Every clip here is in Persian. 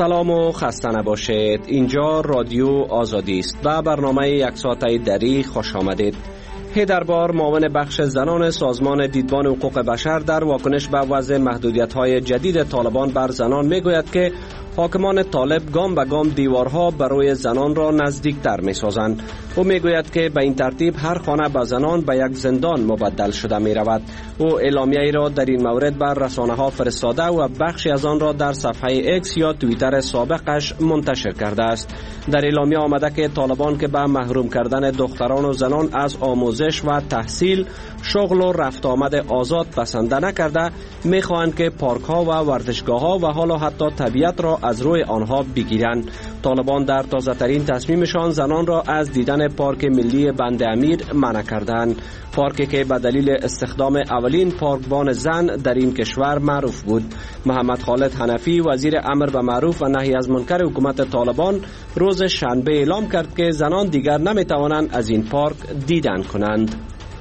سلام و خسته نباشید. اینجا رادیو آزادی است و برنامه یک ساعته دری خوش آمدید. هیدربار معاون بخش زنان سازمان دیدبان حقوق بشر در واکنش به وضع محدودیت‌های جدید طالبان بر زنان میگوید که حاکمان طالب گام به گام دیوارها برای زنان را نزدیکتر می‌سازند. او میگوید که به این ترتیب هر خانه به زنان به یک زندان مبدل شده می‌رود. او اعلامیه‌ای را در این مورد بر رسانه‌ها فرستاده و بخشی از آن را در صفحه اکس یا توییتر سابقش منتشر کرده است. در اعلامیه آمده که طالبان که به محروم کردن دختران و زنان از آموزش و تحصیل، شغل و رفت آمد آزاد پسند نکرده، می‌خواهند که پارک‌ها و ورزشگاه‌ها و حالا حتی طبیعت را از روی آنها بگیرند. طالبان در تازه‌ترین تصمیمشان زنان را از دیدن پارک ملی بند امیر منع کردند. پارکی که به دلیل استخدام اولین پارکبان زن در این کشور معروف بود. محمد خالد حنفی وزیر امر به معروف و نهی از منکر حکومت طالبان روز شنبه اعلام کرد که زنان دیگر نمی‌توانند از این پارک دیدن کنند.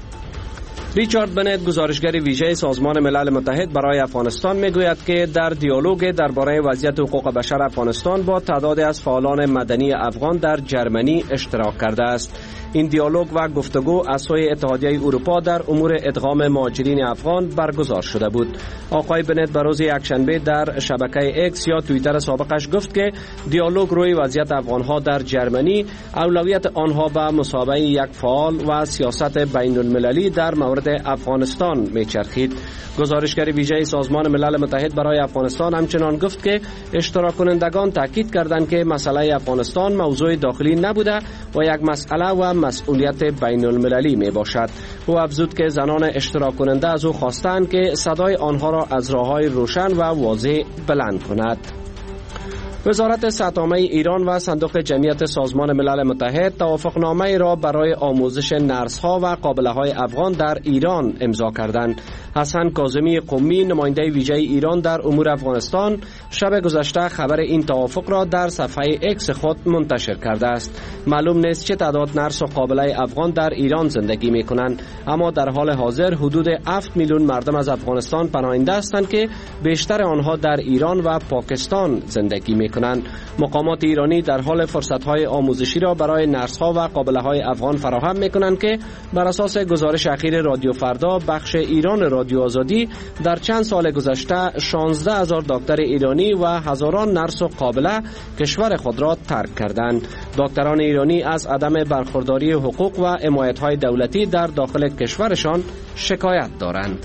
ریچارد بنت گزارشگر ویژه سازمان ملل متحد برای افغانستان میگوید که در دیالوگ درباره وضعیت حقوق بشر افغانستان با تعدادی از فعالان مدنی افغان در جرمنی اشتراک کرده است. این دیالوگ و گفتگو از سوی اتحادیه اروپا در امور ادغام مهاجرین افغان برگزار شده بود. آقای بنت به روز یکشنبه در شبکه اکس یا توییتر سابقش گفت که دیالوگ روی وضعیت افغانها در جرمنی اولویت آنها به مسابقه یک فعال و سیاست بین المللی در مورد افغانستان میچرخید. گزارشگر ویژه سازمان ملل متحد برای افغانستان همچنان گفت که اشتراک کنندگان تاکید کردند که مسئله افغانستان موضوع داخلی نبوده و یک مسئله و مسئولیت بین المللی می باشد. او افزود که زنان اشتراک کننده از او خواستند که صدای آنها را از راه‌های روشن و واضح بلند کند. وزارت صحت‌عامه ایران و صندوق جمعیت سازمان ملل متحد توافقنامه را برای آموزش نرس‌ها و قابله‌های افغان در ایران امضا کردند. حسن کاظمی قمی نماینده ویژه ایران در امور افغانستان شب گذشته خبر این توافق را در صفحه اکس خود منتشر کرده است. معلوم نیست چه تعداد نرس و قابله افغان در ایران زندگی می‌کنند، اما در حال حاضر حدود 7 میلیون مردم از افغانستان پناهنده هستند که بیشتر آنها در ایران و پاکستان زندگی می‌کنند. مقامات ایرانی در حال فرصت‌های آموزشی را برای نرس‌ها و قابله‌های افغان فراهم می‌کنند که بر اساس گزارش اخیر رادیو فردا بخش ایران رادیو آزادی در چند سال گذشته 16,000 دکتر ایرانی و هزاران نرس و قابله کشور خود را ترک کردند. دکتران ایرانی از عدم برخورداری حقوق و حمایت‌های دولتی در داخل کشورشان شکایت دارند.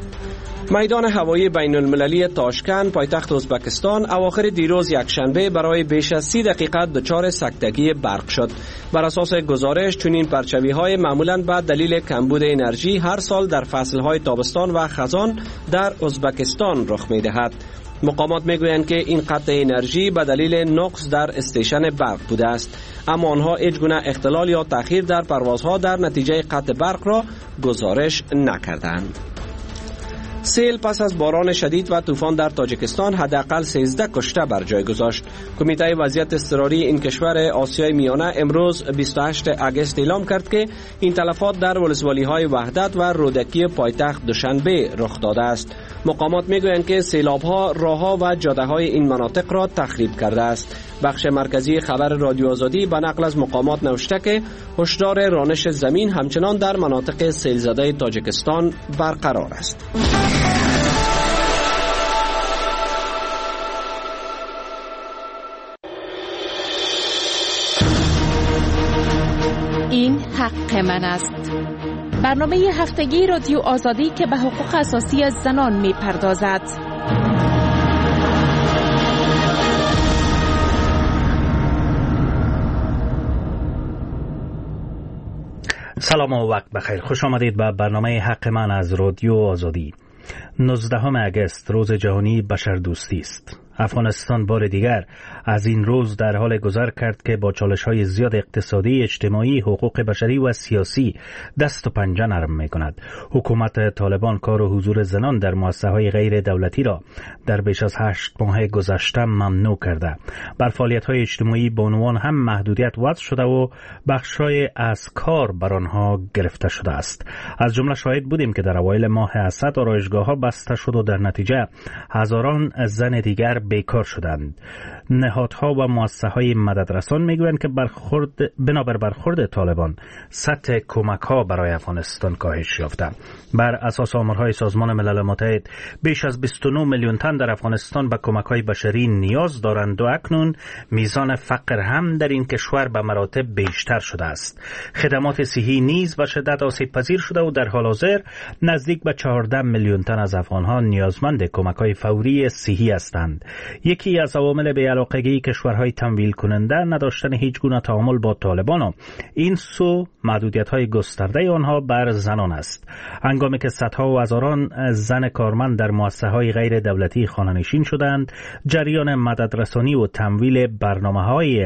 میدان هوایی بین المللی تاشکند پایتخت ازبکستان اواخر دیروز یکشنبه برای بیش از 30 دقیقه دچار سکتگی برق شد. بر اساس گزارش چنین پرچوی‌های معمولاً به دلیل کمبود انرژی هر سال در فصل‌های تابستان و خزان در ازبکستان رخ می‌دهد. مقامات میگویند که این قطع انرژی به دلیل نقص در استیشن برق بوده است، اما آنها هیچ گونه اختلال یا تأخیر در پروازها در نتیجه قطع برق را گزارش نکردند. سیل پس از باران شدید و طوفان در تاجیکستان حداقل 13 کشته بر جای گذاشت. کمیته وضعیت اضطراری این کشور آسیای میانه امروز 28 اگست اعلام کرد که این تلفات در ولسوالی‌های وحدت و رودکی پایتخت دوشنبه رخ داده است. مقامات میگویند که سیلاب‌ها راه‌ها و جاده‌های این مناطق را تخریب کرده است. بخش مرکزی خبر رادیو آزادی به نقل از مقامات نوشته که هشدار رانش زمین همچنان در مناطق سیل‌زده تاجیکستان برقرار است. این حق من است. برنامه هفتگی رادیو آزادی که به حقوق اساسی زنان می‌پردازد. سلام و وقت بخیر. خوش آمدید به برنامه حق من از رادیو آزادی. 19 اگست روز جهانی بشردوستی است. افغانستان بار دیگر از این روز در حال گذر کرد که با چالش‌های زیاد اقتصادی، اجتماعی، حقوق بشری و سیاسی دست و پنجه نرم می‌کند. حکومت طالبان کار و حضور زنان در مؤسسه‌های غیر دولتی را در بیش از 8 ماه گذشته ممنوع کرده. بر فعالیت‌های اجتماعی به عنوان هم محدودیت وضع شده و بخش‌های از کار بر آنها گرفته شده است. از جمله شاهد بودیم که در اوایل ماه اسد آرایشگاه‌ها بسته شد و در نتیجه هزاران زن دیگر بیکار شدند. نهادها و مؤسسه‌های مددرسان میگویند که بنابر برخورد طالبان سطح کمک‌ها برای افغانستان کاهش یافته. بر اساس آمارهای سازمان ملل متحد بیش از 29 میلیون تن در افغانستان به کمک‌های بشری نیاز دارند و اکنون میزان فقر هم در این کشور به مراتب بیشتر شده است. خدمات صحی نیز به شدت آسیب پذیر شده و در حال حاضر نزدیک به 14 میلیون تن از افغان‌ها نیازمند کمک‌های فوری صحی هستند. یکی از عوامل بی‌علاقگی کشورهای تمویل کننده نداشتن هیچ گونه تعامل با طالبان و این سو محدودیت‌های گسترده آنها بر زنان است. هنگامی که صدها و هزاران زن کارمند در مؤسسه‌های غیر دولتی خانه‌نشین شدند، جریان مددرسانی و تمویل برنامه‌های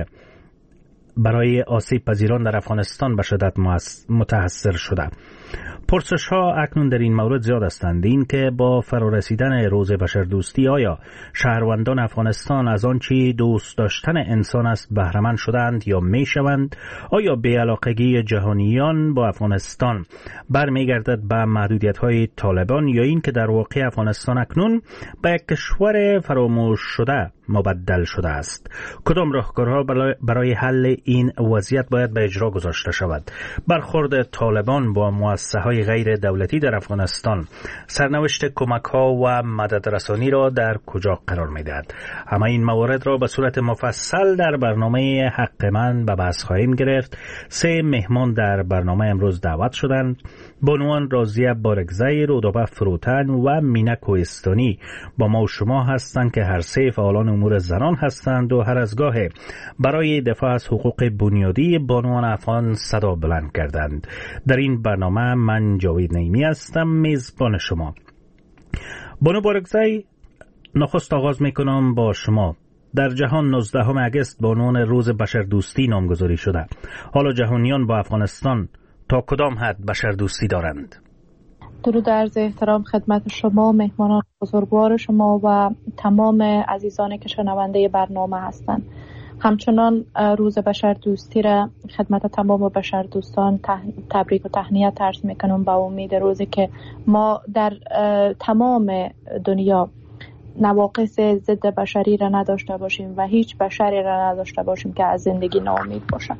برای آسیب پذیران در افغانستان به شدت متاثر شده. پرسش ها اکنون در این مورد زیاد هستند. این که با فرارسیدن روز بشردوستی آیا شهروندان افغانستان از آنچه دوست داشتن انسان است بهره‌مند شدند یا می شوند؟ آیا بی‌علاقگی جهانیان با افغانستان برمیگردد به محدودیت های طالبان یا این که در واقع افغانستان اکنون به یک کشور فراموش شده مبدل شده است؟ کدام راهکارها برای حل این وضعیت باید به اجرا گذاشته شود؟ برخورد طالبان با مؤسسه‌های غیر دولتی در افغانستان سرنوشت کمک‌ها و مددرسانی را در کجا قرار می‌دهد؟ همه این موارد را به صورت مفصل در برنامه حق من به بحث خواهیم گرفت. 3 مهمان در برنامه امروز دعوت شدند. بانوان راضیه بارگزی، رودابه فروتن و مینه کوهستانی با ما و شما هستند که هر 3 فعالان امور زنان هستند و هر از گاه برای دفاع از حقوق بنیادی بانوان افغان صدا بلند کردند. در این برنامه من جاوید نعیمی هستم، میزبان شما. بانو بارگزی، نخست آغاز میکنم با شما. در جهان 19 اگست به عنوان روز بشردوستی نامگذاری شده. حالا جهانیان با افغانستان تا کدام حد بشردوستی دارند؟ درود عرض احترام خدمت شما، مهمانان بزرگوار شما و تمام عزیزانی که شنونده برنامه هستند. همچنان روز بشردوستی را خدمت تمام بشردوستان تبریک و تهنیت عرض میکنم با امید روزی که ما در تمام دنیا نواقص ضد بشری را نداشته باشیم و هیچ بشری را نداشته باشیم که از زندگی ناامید باشد.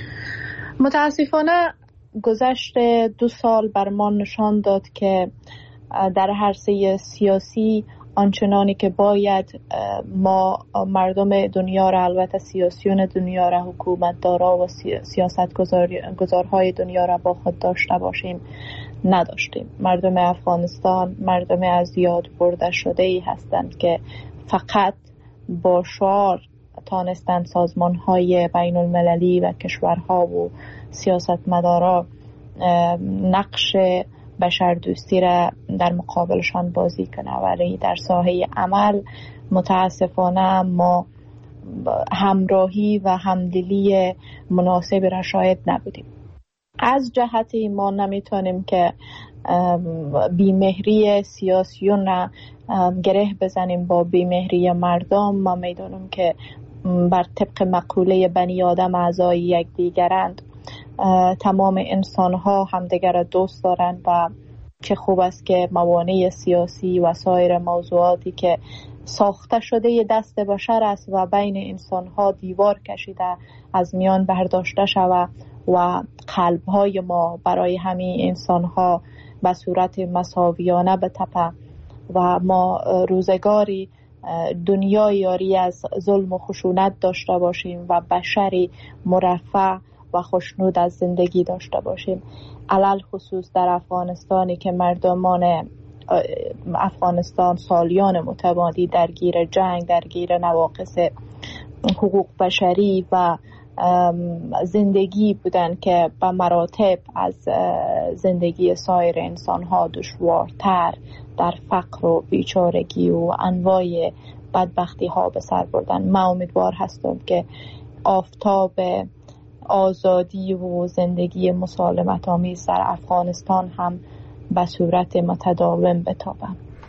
متاسفانه گذشت 2 سال بر ما نشان داد که در عرصه سیاسی آنچنانی که باید ما مردم دنیا را، البته سیاسیون دنیا را، حکومتدارا و سیاستگزارهای دنیا را با خود داشته باشیم نداشتیم. مردم افغانستان مردم از یاد برده شده ای هستند که فقط با شعار تانستند سازمانهای بین المللی و کشورها و سیاستمدارا نقش بشردوستی را در مقابلشان بازی کنه، ولی در ساحه عمل متاسفانه ما همراهی و همدلی مناسبی را شاهد نبودیم. از جهتی ما نمیتونیم که بیمهری سیاسیون را گره بزنیم با بیمهری مردم. ما میدونیم که بر طبق مقوله بنی آدم اعضای یکدیگرند. تمام انسان ها همدیگر را دوست دارند و چه خوب است که موانع سیاسی و سایر موضوعاتی که ساخته شده دست بشر است و بین انسان ها دیوار کشیده از میان برداشته شود و قلب های ما برای همین انسان ها به صورت مساویانه بتپه و ما روزگاری دنیای یاری از ظلم و خشونت داشته باشیم و بشری مرفه و خوشنود از زندگی داشته باشیم. علل خصوص در افغانستانی که مردمان افغانستان سالیان متمادی درگیر جنگ، درگیر نواقص حقوق بشری و زندگی بودن که به مراتب از زندگی سایر انسان‌ها دشوارتر در فقر و بیچارگی و انواع بدبختی‌ها به سر بردن. من امیدوار هستم که آفتاب آزادی و زندگی مسالمت آمیز در افغانستان هم به صورت متداوم بتابه.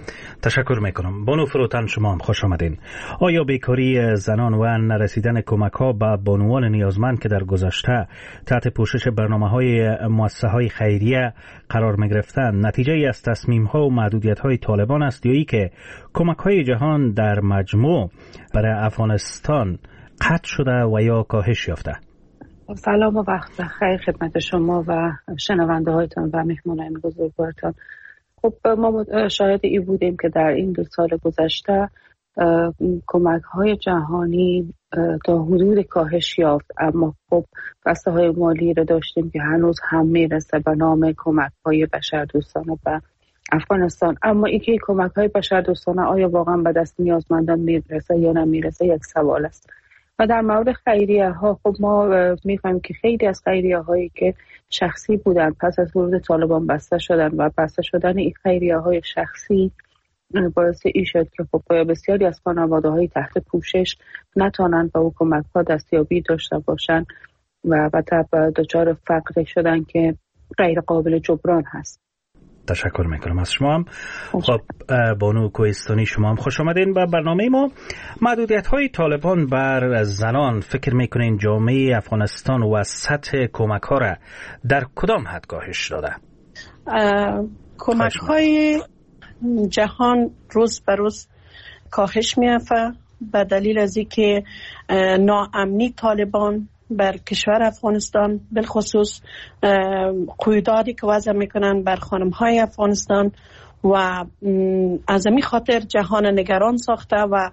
تشکر میکنم. بانو فروتن، شما هم خوش آمدین. آیا بیکاری زنان و نرسیدن کمک ها به بانوان نیازمند که در گذشته تحت پوشش برنامه های مؤسسه های خیریه قرار می گرفتند نتیجه ای از تصمیم ها و محدودیت های طالبان است یا ای که کمک های جهان در مجموع برای افغانستان قطع شده و یا کاهش یافته؟ سلام و وقت بخیر خدمت شما و شنونده هایتان و مهمانان بزرگوارتان. خب ما شاهد ای بودیم که در این 2 سال گذشته کمک های جهانی تا حدود کاهش یافت، اما خب بسته های مالی رو داشتیم که هنوز هم میرسه به نام کمک های بشردوستانه به افغانستان. اما اینکه کمک های بشردوستانه آیا واقعا به دست نیازمندان میرسه یا نمیرسه یک سوال است. و در مورد خیریه ها خب ما میفهمیم که خیلی از خیریه هایی که شخصی بودن پس از ورود طالبان بسته شدن و بسته شدن این خیریه های شخصی باعث این شد که خب بسیاری از خانواده های تحت پوشش نتونن به او کمک ها دستیابی داشته باشن و دچار فقر شدن که غیر قابل جبران هست. تشکر میکنم از شما هم. خب بانو کوهستانی، شما هم خوش آمدین به برنامه ما. محدودیت های طالبان بر زنان فکر میکنین جامعه افغانستان و سطح کمک ها را در کدام حد کاهش داده؟ کمک های جهان روز به روز کاهش میافته به دلیل از اینکه ناامنی طالبان بر کشور افغانستان، بالخصوص قیوداتی که وضع میکنن بر خانم‌های افغانستان و از این خاطر جهان نگران ساخته و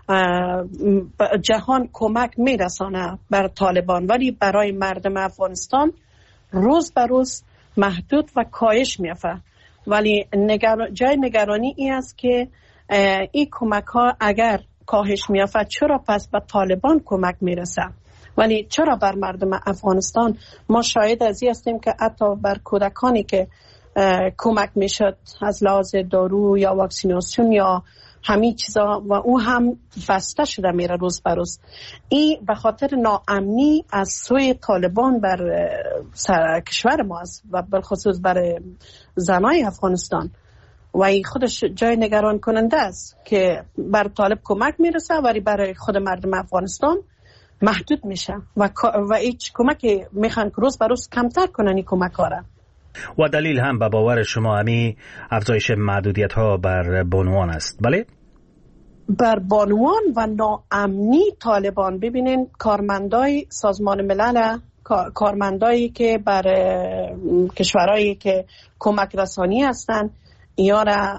جهان کمک میرسانه بر طالبان، ولی برای مردم افغانستان روز به روز محدود و کاهش میافته. ولی جای نگرانی این است که این کمک ها اگر کاهش میافته چرا پس به طالبان کمک میرسه؟ ولی چرا بر مردم افغانستان ما شاهد از این هستیم که حتی بر کودکانی که کمک میشد از لحاظ دارو یا واکسیناسیون یا همین چیزا و او هم بسته شده میره روز به روز. این به خاطر ناامنی از سوی طالبان بر کشور ما است و بالخصوص بر زنای افغانستان و این خودش جای نگران کننده است که بر طالب کمک میرسه ولی برای خود مردم افغانستان محدود میشه و هیچ کمکی میخوان که روز به روز کمتر کنن این کمک ها را. و دلیل هم به باور شما همین افزایش محدودیت ها بر بانوان است؟ بله؟ بر بانوان و ناامنی طالبان. ببینین کارمندای سازمان ملل، کارمندایی که بر کشورهایی که کمک رسانی هستند یا را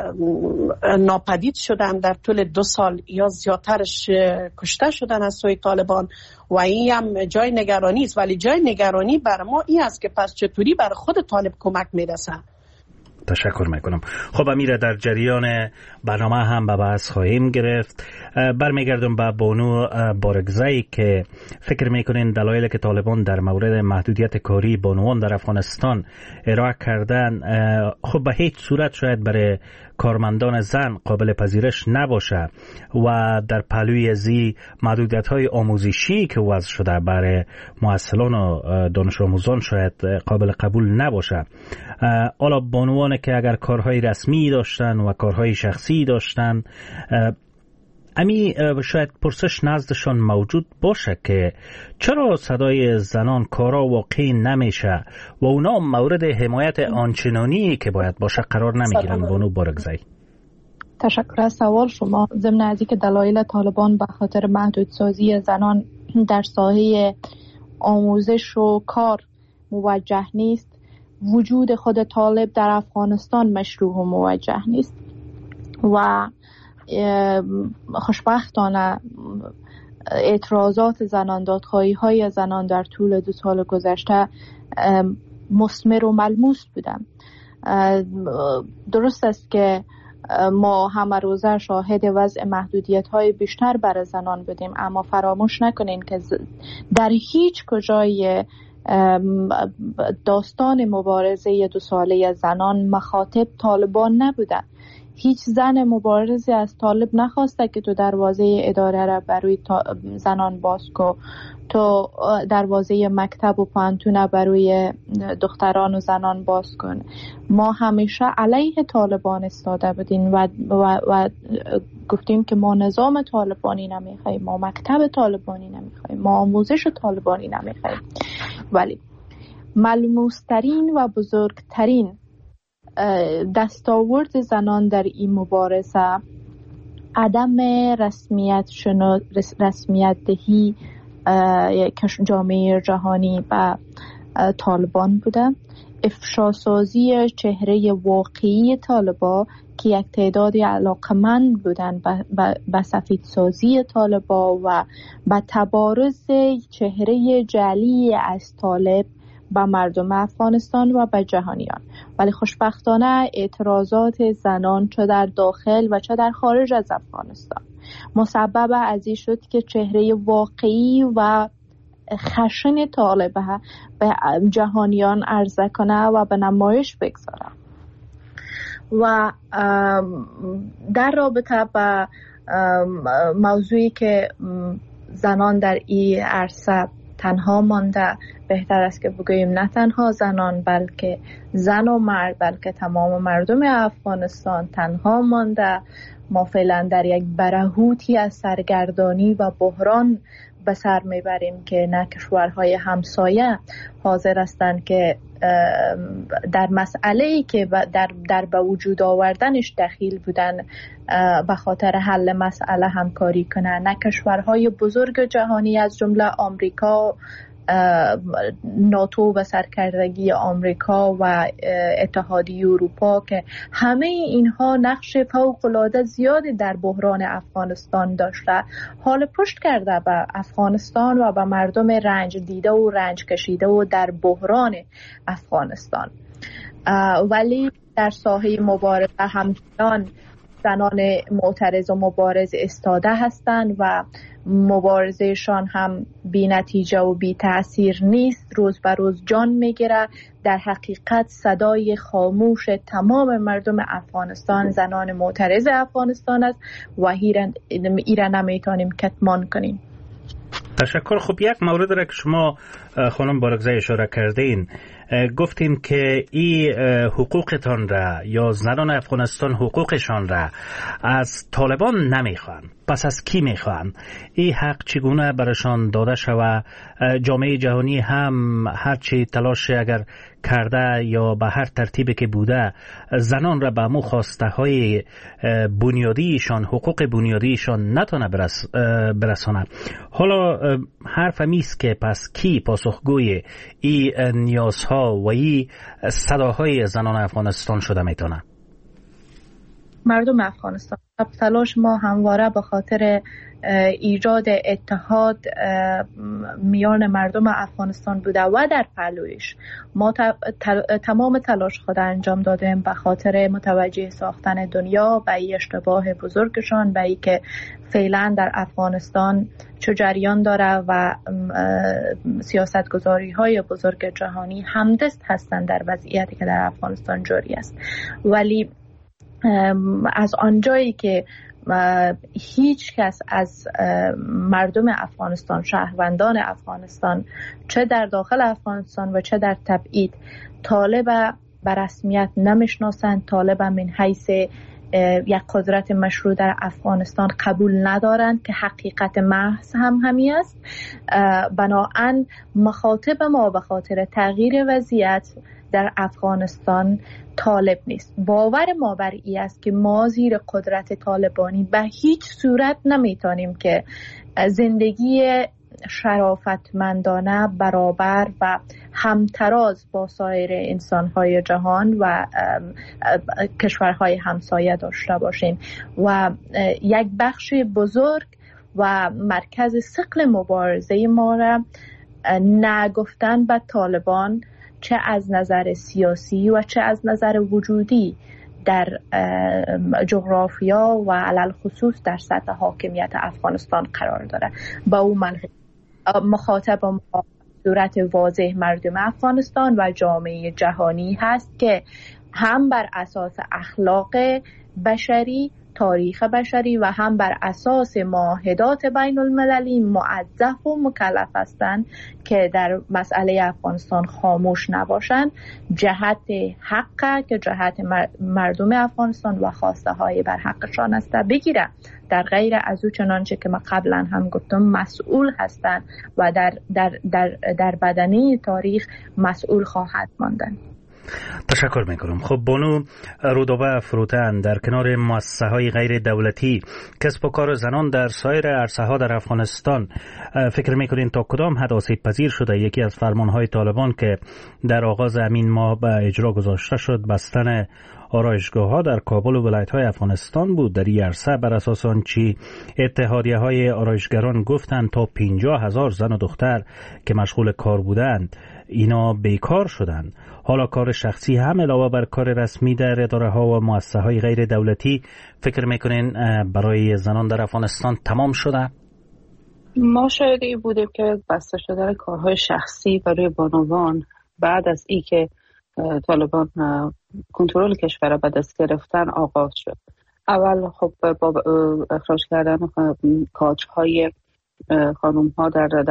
ناپدید شدن در طول 2 سال یا زیادترش کشته شدن از سوی طالبان و این هم جای نگرانی است. ولی جای نگرانی بر ما این است که پس چطوری بر خود طالب کمک میرسه. تشکر میکنم. خب امیر، در جریان برنامه هم به بحث خواهیم گرفت. برمیگردم به بانو بارگزایی که فکر میکنین دلایلی که طالبان در مورد محدودیت کاری بانوان در افغانستان ارائه کردن خب به هیچ صورت شاید برای کارمندان زن قابل پذیرش نباشه و در پهلوی ازی محدودیت های آموزشی که وضع شده برای مؤثران و دانش آموزان شاید قابل قبول نباشه. حالا بانوان که اگر کارهای رسمی داشتن و کارهای شخصی داشتن، امی شاید پرسش نزدشان موجود باشه که چرا صدای زنان کارا واقعی نمیشه و اونا مورد حمایت آنچنانی که باید باشه قرار نمیگیرن. بانو بارگزایی، تشکر از سوال شما. ضمن از اینکه دلایل طالبان به خاطر محدودسازی زنان در ساحه آموزش و کار موجه نیست، وجود خود طالب در افغانستان مشروع و موجه نیست و خوشبختانه اعتراضات زنان، دادخواهی های زنان در طول 2 سال گذشته مثمر و ملموس بودن. درست است که ما همه روزه شاهد وضع محدودیت های بیشتر برای زنان بودیم، اما فراموش نکنین که در هیچ کجای داستان مبارزه 2 ساله زنان مخاطب طالبان نبودن. هیچ زن مبارزی از طالب نخواسته که تو دروازه اداره را برای زنان باز کو. تو دروازه مکتب و پانتون برای دختران و زنان باز کن. ما همیشه علیه طالبان استاده بودیم و گفتیم که ما نظام طالبانی نمیخوایم، ما مکتب طالبانی نمیخوایم، ما آموزش طالبانی نمیخوایم. ولی ملموس‌ترین و بزرگترین دستاورد زنان در این مبارزه عدم رسمیت دهی جامعه جهانی به طالبان بوده، افشاسازی چهره واقعی طالبان که یک تعدادی علاقمند بودن به سفیدسازی طالبان و به تبارز چهره جعلی از طالب به مردم افغانستان و به جهانیان. ولی خوشبختانه اعتراضات زنان چه در داخل و چه در خارج از افغانستان مسبب از این شد که چهره واقعی و خشن طالب به جهانیان عرضه کنه و به نمایش بگذاره. و در رابطه با موضوعی که زنان در این عرصه تنها مانده، بهتر است که بگوییم نه تنها زنان بلکه زن و مرد، بلکه تمام مردم افغانستان تنها مانده. ما فعلا در یک برهوتی از سرگردانی و بحران به سر میبریم که نه کشورهای همسایه حاضر هستند که در مسئله‌ای که در به وجود آوردنش دخیل بودن به خاطر حل مسئله همکاری کنند، نه کشورهای بزرگ جهانی از جمله آمریکا، ناتو و سرکردگی آمریکا و اتحادیه اروپا که همه اینها نقش فوق‌العاده زیادی در بحران افغانستان داشته، حال پشت کرده به افغانستان و به مردم رنج دیده و رنج کشیده و در بحران افغانستان. ولی در ساحه مبارزه همچنان زنان معترض و مبارز استاده هستند و مبارزهشان هم بی نتیجه و بی تأثیر نیست، روز به روز جان میگیره. در حقیقت صدای خاموش تمام مردم افغانستان زنان معترض افغانستان است و ایره نمیتونیم کتمان کنیم. تشکر. خب یک مورد را که شما خانم بارکزی اشاره کردین، گفتیم که این حقوقتان را یا زنان افغانستان حقوقشان را از طالبان نمیخوان، پس از کی میخوان؟ این حق چگونه برشان داده شود؟ جامعه جهانی هم هرچی تلاش اگر کرده یا به هر ترتیبی که بوده زنان را به مو خواسته های بنیادیشان، حقوق بنیادیشان نتونه برسانه. حالا حرف میست که پس کی پاسخگوی این نیازها و این صداهای زنان افغانستان شده میتونه؟ مردم افغانستان. تلاش ما همواره به خاطر ایجاد اتحاد میان مردم افغانستان بوده و در پهلویش ما تمام تلاش خود انجام دادیم به خاطر متوجه ساختن دنیا به این اشتباه بزرگشان، به این که فعلا در افغانستان چه جریان داره و سیاستگذاری های بزرگ جهانی همدست هستند در وضعیتی که در افغانستان جاری است. ولی از آنجایی که هیچ کس از مردم افغانستان، شهروندان افغانستان، چه در داخل افغانستان و چه در تبعید، طالب به رسمیت نمیشناسند، طالب من حیث یک قدرت مشروع در افغانستان قبول ندارند که حقیقت محض هم همی است. بنابراین مخاطب ما به خاطر تغییر وضعیت در افغانستان طالب نیست. باور ما بر این است که ما زیر قدرت طالبانی به هیچ صورت نمیتونیم که زندگی شرافتمندانه، برابر و همتراز با سایر انسانهای جهان و کشورهای همسایه داشته باشیم و یک بخش بزرگ و مرکز ثقل مبارزه ما را نگفتن به طالبان، چه از نظر سیاسی و چه از نظر وجودی در جغرافیا و علل خصوص در سطح حاکمیت افغانستان قرار داره. با اون مخاطب ما صورت واضح مردم افغانستان و جامعه جهانی هست که هم بر اساس اخلاق بشری تاریخ بشری و هم بر اساس معاهدات بین المللی موظف و مکلف هستند که در مسئله افغانستان خاموش نباشند. جهت حق که جهت مردم افغانستان و خواسته های بر حقشان است بگیرن، در غیر از او چنانچه که ما قبلا هم گفتم مسئول هستند و در بدنه تاریخ مسئول خواهد ماندن. تشکر میکنم. خب بانو رودابه فروتن، در کنار مؤسسه های غیر دولتی کسب و کار زنان در سایر عرصه ها در افغانستان فکر میکنین تا کدام حد آسیب پذیر شده؟ یکی از فرمان های طالبان که در آغاز همین ماه به اجرا گذاشته شد بستن آرایشگاه ها در کابل و ولایت های افغانستان بود. در این عرصه بر اساس آنچه اتحادیه های آرایشگران گفتند تا 50,000 زن و دختر که مشغول کار بودند اینا بیکار شدند. حالا کار شخصی هم علاوه بر کار رسمی در اداره ها و مؤسسه های غیر دولتی فکر میکنین برای زنان در افغانستان تمام شده؟ ما شاهدی بودیم که بسته شدن کارهای شخصی برای بانوان بعد از ای که طالبان کنترل کشور به دست گرفتن آغاز شد. اول خب با اخراج کردن کاج‌های خانم‌ها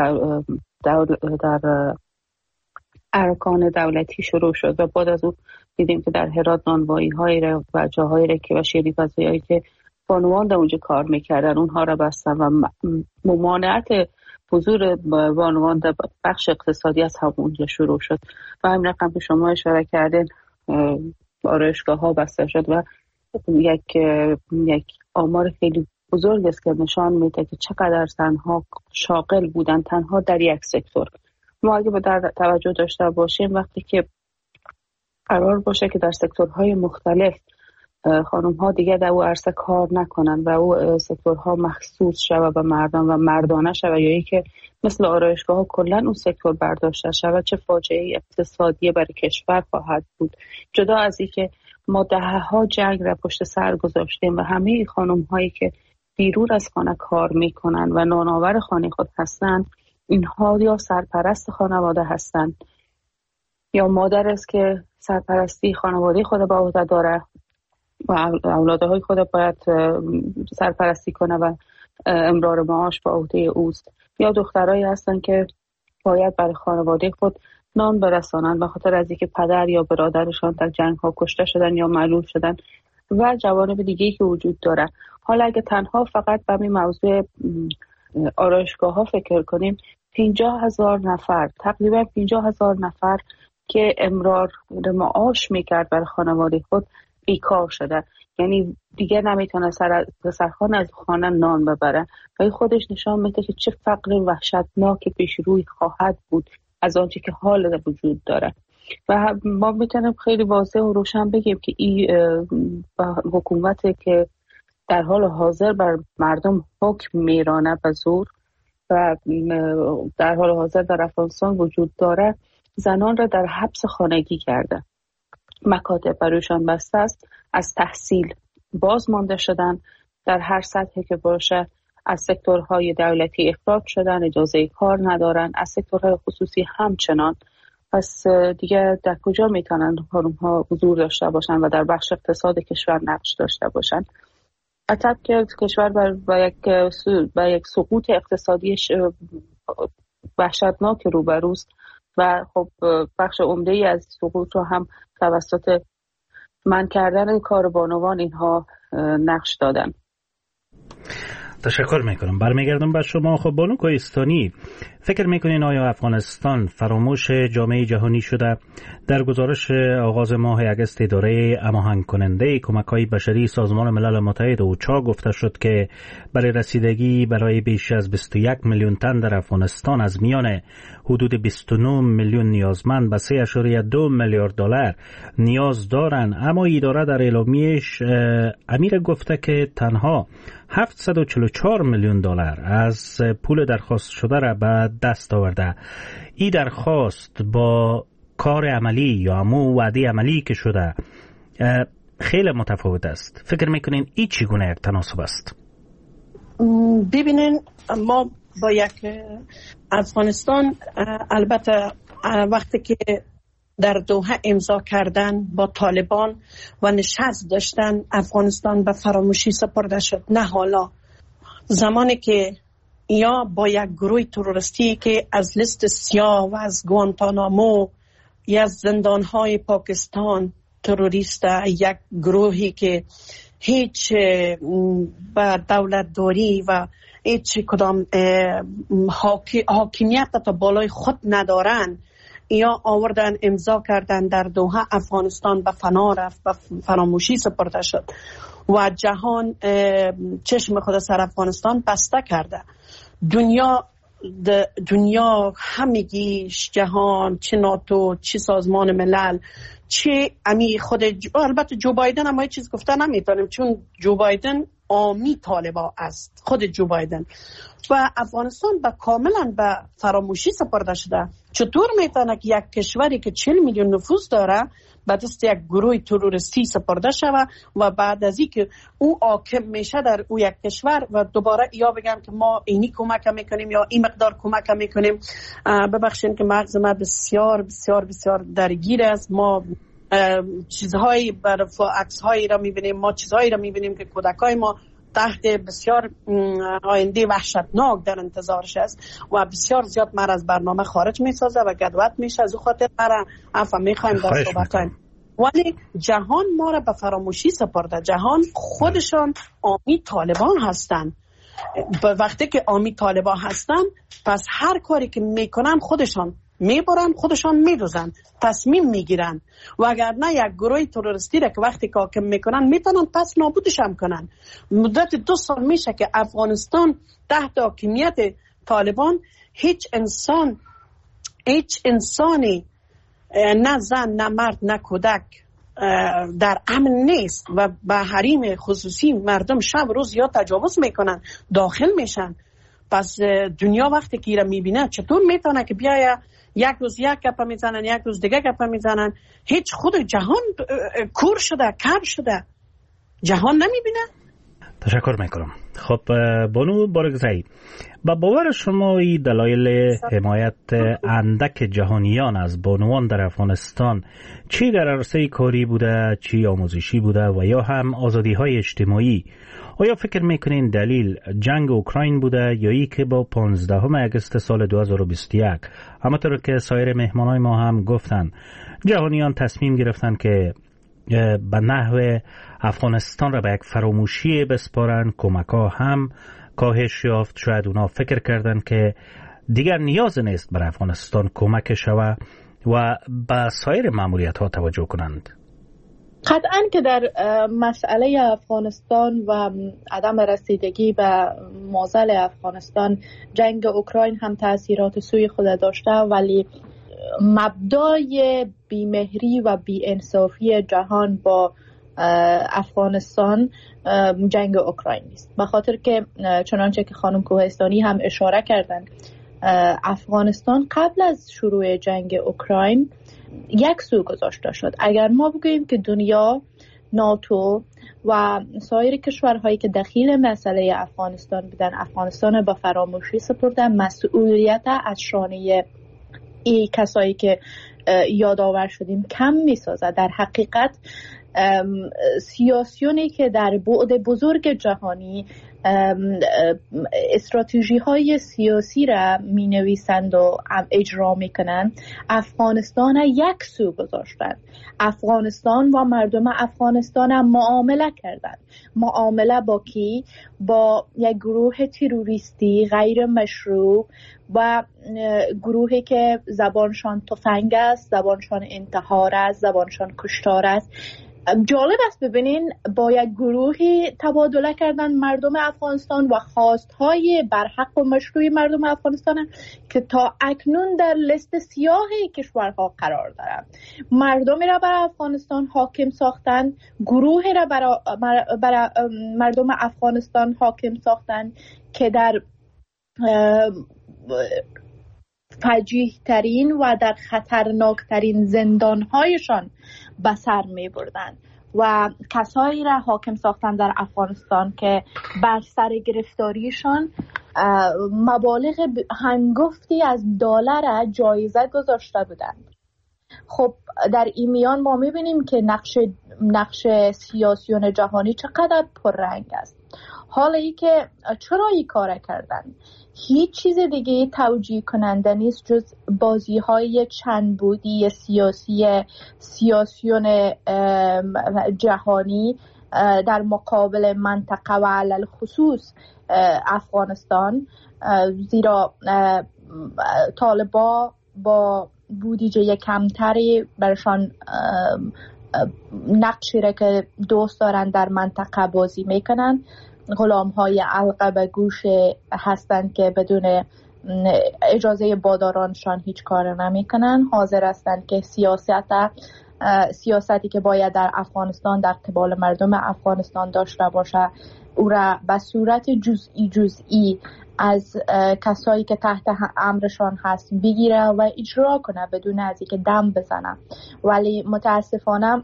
در ارکان دولتی شروع شد و بعد از اون دیدیم که در هرات نانوایی‌های و جاهایی که و شیرینی‌پزی‌هایی که بانوان در اونجا کار میکردن اونها را بستن و ممانعت حضور بانوان در بخش اقتصادی از همونجا شروع شد و همین رقم که شما اشاره کردین آرایشگاه ها بسته شد و یک آمار خیلی بزرگ است که نشان میده که چقدر زنها شاغل بودن تنها در یک سکتور. ما اگه در توجه داشته باشیم وقتی که قرار باشه که در سکتورهای مختلف خانم ها دیگه در او عرصه کار نکنن و او سکتورها مخصوص شود به مردان و مردانه شود یا ای که مثل آرایشگاه ها کلن اون سکتور برداشته شود چه فاجعه اقتصادی برای کشور خواهد بود. جدا از این که ما دهه‌ها جنگ را پشت سر گذاشتیم و همه خانم هایی که بیرون از خانه کار میکنن و نانآور خانه خود هستند اینها یا سرپرست خانواده هستند یا مادر است که سرپرستی خانواده خود به عهده داره و اولادهای خود باید سرپرستی کنه و امرار معاش به عهده اوست یا دخترایی هستن که باید برای خانواده خود نان برسانند به خاطر از اینکه پدر یا برادرشان در جنگ ها کشته شدن یا معلول شدن و جوانب دیگه‌ای که وجود داره. حالا اگه تنها فقط به این موضوع آرایشگاه ها فکر کنیم 50,000 نفر تقریبا 50,000 نفر که امرار معاش میکرد برای خانواده خود بیکار شده، یعنی دیگه نمیتونه سرخانه از خانه نان ببره و خودش نشان میده که چه فقر وحشتناک پیش روی خواهد بود از آنچه که حال وجود داره. و ما میتونیم خیلی واضح و روشن بگیم که این حکومت که در حال حاضر بر مردم حکم میرانه به زور و در حال حاضر در افغانستان وجود داره زنان را در حبس خانگی کرده، مکاتب برایشان بسته است، از تحصیل باز مانده شدن، در هر سطحی که باشه از سکتورهای دولتی اخراج شدن، اجازه کار ندارن، از سکتورهای خصوصی همچنان. پس دیگه در کجا میتونن خانم‌ها حضور داشته باشن و در بخش اقتصاد کشور نقش داشته باشن؟ حتی که کشور با یک سقوط اقتصادی وحشتناک روبروست و خب بخش عمده‌ای از سقوط رو هم توسط منع کردن کار بانوان اینها نقش دادن. تشکر میکنم. برمیگردم به شما. خب بانو کوهستانی، فکر میکنین آیا افغانستان فراموش جامعه جهانی شده؟ در گزارش آغاز ماه اگست اداره هماهنگ کننده کمک‌های بشری سازمان ملل متحد اوچا گفته شد که برای رسیدگی برای بیش از 21 میلیون تن در افغانستان از میان حدود 29 میلیون نیازمند به 3.2 میلیارد دلار نیاز دارند. اما اداره در اعلامیه‌اش امیر گفته که تنها 744 میلیون دلار از پول درخواست شده را به دست آورده. این درخواست با کار عملی یا همون وعده عملی که شده خیلی متفاوت است. فکر میکنین این چگونه تناسب است؟ ببینین ما با یک افغانستان البته وقتی که در دوحه امضا کردن با طالبان و نشست داشتن، افغانستان به فراموشی سپرده شد. نه حالا، زمانی که یا با یک گروه تروریستی که از لیست سیاه و از گوانتانامو یا از زندانهای پاکستان تروریست، یک گروهی که هیچ با دولتداری و هیچ کدام حاکمیت تا بالای خود ندارن، یا آوردن امضا کردن در دوحه، افغانستان به فنا رفت، به فراموشی سپرده شد و جهان چشم خود سر افغانستان بسته کرده. دنیا همگیش، جهان، چه ناتو، چه سازمان ملل، چه امی خود البته جو بایدن هم چیز گفته نمیتونیم، چون جو بایدن آمی طالبا است، خود جو بایدن. و افغانستان به کاملا به فراموشی سپرده شده. چطور میتونه که یک کشوری که 40 میلیون نفوس داره به دست یک گروه تروریستی سپرده شود و بعد از اینکه او حاکم میشه در او یک کشور و دوباره یا بگم که ما اینی کمک میکنیم یا این مقدار کمک میکنیم. ببخشید که مغز ما بسیار بسیار بسیار درگیر است. ما چیزهایی عکسهایی را میبینیم، ما چیزهایی را میبینیم که کودکای ما تحت بسیار آینده وحشتناک در انتظارش است و بسیار زیاد مر از برنامه خارج میسازه و گدوت میشه. از او خاطر مرا عفو میخوایم در صحبت کنیم. ولی جهان ما را به فراموشی سپرده. جهان خودشان آمی طالبان هستن. وقتی که آمی طالبان هستن، پس هر کاری که میکنن خودشان میبرن، خودشان میدوزن، تصمیم میگیرن. و اگر نه یک گروه تروریستی را که وقتی که حاکم میکنن میتونن پس نابودش هم کنن. مدت 2 سال میشه که افغانستان تحت حاکمیت طالبان هیچ انسانی، نه زن، نه مرد، نه کودک در امن نیست و به حریم خصوصی مردم شب روز یا تجاوز میکنن، داخل میشن. پس دنیا وقتی که ایره میبینه چطور میتونه که بیایه یک روز یک گپ میزنن، یک روز دیگه گپ میزنن؟ هیچ خود جهان کور شده، کم شده، جهان نمیبینه. تشکر میکنم. خب بانو بارگزایی، با باور شما این دلایل حمایت اندک جهانیان از بانوان در افغانستان چی در عرصه کاری بوده، چی آموزشی بوده و یا هم آزادی های اجتماعی، آیا فکر میکنین دلیل جنگ اوکراین بوده یا ای که با 15 اگست سال 2021 همونطور که سایر مهمانای ما هم گفتن جهانیان تصمیم گرفتن که به نحو افغانستان را به یک فراموشی بسپارن؟ کمک ها هم کاهش یافت. شاید اونا فکر کردن که دیگر نیاز نیست بر افغانستان کمک شود و به سایر ماموریت ها توجه کنند. قطعاً که در مسئله افغانستان و عدم رسیدگی به معضل افغانستان جنگ اوکراین هم تأثیرات سوی خود داشته، ولی مبدای بیمهری و بی‌انصافی جهان با افغانستان جنگ اوکراین نیست. به خاطر که چنانچه که خانم کوهستانی هم اشاره کردن، افغانستان قبل از شروع جنگ اوکراین یک سو گذاشته شد. اگر ما بگوییم که دنیا، ناتو و سایر کشورهایی که دخیل مسئله افغانستان بودن افغانستان با فراموشی سپردن، مسئولیت از شانه ای کسایی که یادآور شدیم کم می‌سازد. در حقیقت سیاسیونی که در بعد بزرگ جهانی استراتژی های سیاسی را می نویسند و اجرا می کنند، افغانستان یک سو گذاشتند. افغانستان و مردم افغانستان هم معامله کردند. معامله با کی؟ با یک گروه تروریستی غیر مشروع و گروهی که زبانشان تفنگ است، زبانشان انتحار است، زبانشان کشتار است. جالب است ببینین با یک گروهی تبادله کردن مردم افغانستان و خواستهای برحق و مشروع مردم افغانستان که تا اکنون در لیست سیاه کشورها قرار دارند. مردمی را بر افغانستان حاکم ساختن، گروهی را بر مردم افغانستان حاکم ساختن که در فجیح ترین و در خطرناک ترین زندانهایشان به سر می بردن و کسایی را حاکم ساختن در افغانستان که بر سر گرفتاریشان مبالغ هنگفتی از دلار جایزه گذاشته بودند. خب در این میان ما میبینیم که نقش سیاسیون جهانی چقدر پررنگ است. حالا ای که چرا این کار کردن، هیچ چیز دیگه توجیه کننده نیست جز بازی های چند بودی سیاسیون جهانی در مقابل منطقه و علل خصوص افغانستان. زیرا طالبا با بودجه کمتری برشان نقشی را که دوست دارن در منطقه بازی میکنن. غلام های علقه به گوش هستند که بدون اجازه بادارانشان هیچ کار نمیکنن. حاضر هستند که سیاستی که باید در افغانستان در قبال مردم افغانستان داشته باشه او را به صورت جزئی از کسایی که تحت امرشان هست بگیره و اجرا کنه بدون از اینکه دم بزنه. ولی متاسفانه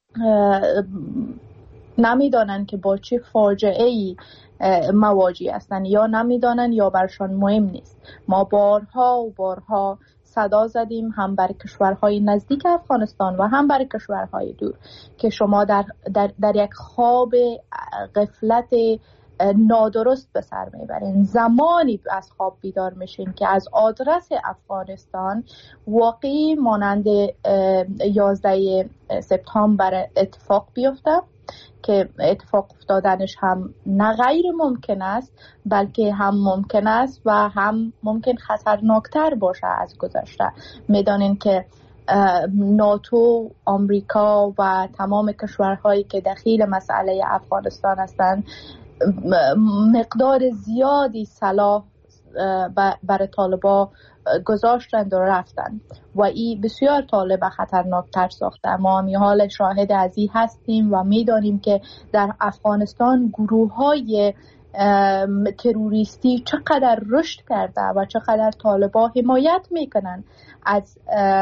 نمیدانن که با چه فاجعه‌ای مواجه هستن، یا نمیدانن یا برشان مهم نیست. ما بارها و بارها صدا زدیم هم برای کشورهای نزدیک افغانستان و هم برای کشورهای دور که شما در یک خواب غفلت نادرست به سر میبرین. زمانی از خواب بیدار میشین که از آدرس افغانستان واقعی مانند 11 سپتامبر اتفاق بیفته که اتفاق افتادنش هم نه غیر ممکن است بلکه هم ممکن است و هم ممکن خطرناکتر باشه از گذشته. میدانین که ناتو، آمریکا و تمام کشورهایی که دخیل مسئله افغانستان هستند مقدار زیادی سلاح برای طالبا گذاشتند و رفتند و این بسیار طالب خطرناکتر ساخته. ما همی حال شاهد از این هستیم و میدانیم که در افغانستان گروه های تروریستی چقدر رشد کرده و چقدر طالبا حمایت میکنن از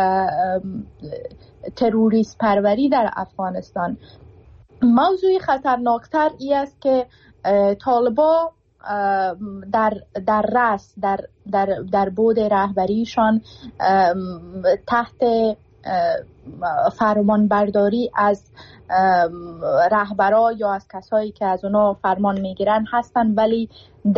تروریست پروری در افغانستان. موضوع خطرناکتر ای است که طالبا در رأس در بود رهبریشان تحت فرمان برداری از رهبرا یا از کسایی که از اونا فرمان میگیرن هستن، ولی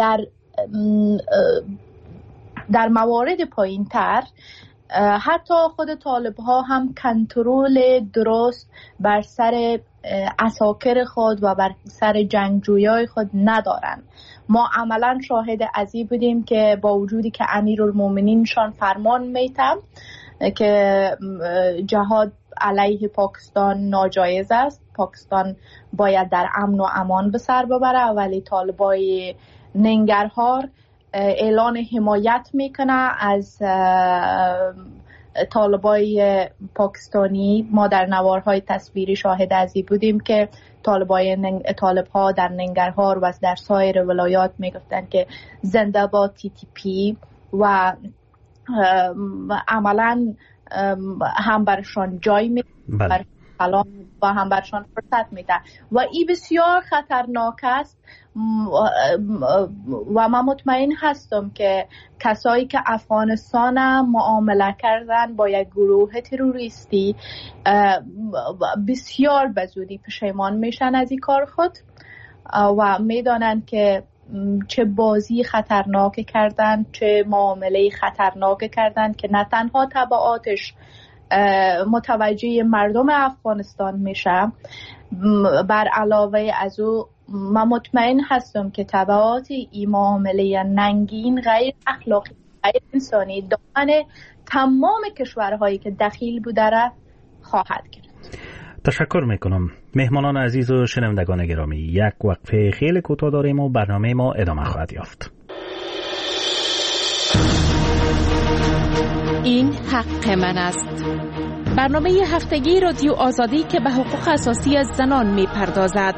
در موارد پایین تر حتی خود طالب ها هم کنترل درست بر سر عساکر خود و بر سر جنگجویای خود ندارن. ما عملا شاهد از این بودیم که با وجودی که امیرالمومنین شان فرمان میتم که جهاد علیه پاکستان ناجایز است، پاکستان باید در امن و امان به سر ببره، ولی طالبای ننگرهار اعلان حمایت میکنه از طالبای پاکستانی. ما در نوارهای تصویری شاهد از این بودیم که طالبها در ننگرهار و در سایر ولایات میگفتن که زنده باد TTP و عملا هم برشان جای میده و هم برشان فرصت میده و این بسیار خطرناک است. و من مطمئن هستم که کسایی که افغانستان معامله کردن با یک گروه تروریستی بسیار بزودی پشیمان میشن از این کار خود و میدانن که چه بازی خطرناک کردن، چه معامله خطرناک کردن که نه تنها تبعاتش متوجه مردم افغانستان میشه، بر علاوه از او من مطمئن هستم که تبعات این معامله ننگین غیر اخلاقی غیر انسانی دامن تمام کشورهایی که دخیل بوده را خواهد گرفت. تشکر میکنم. مهمانان عزیز و شنوندگان گرامی، یک وقفه خیلی کوتاه داریم و برنامه ما ادامه خواهد یافت. این حق من است. برنامه هفتگی رادیو آزادی که به حقوق اساسی از زنان میپردازد.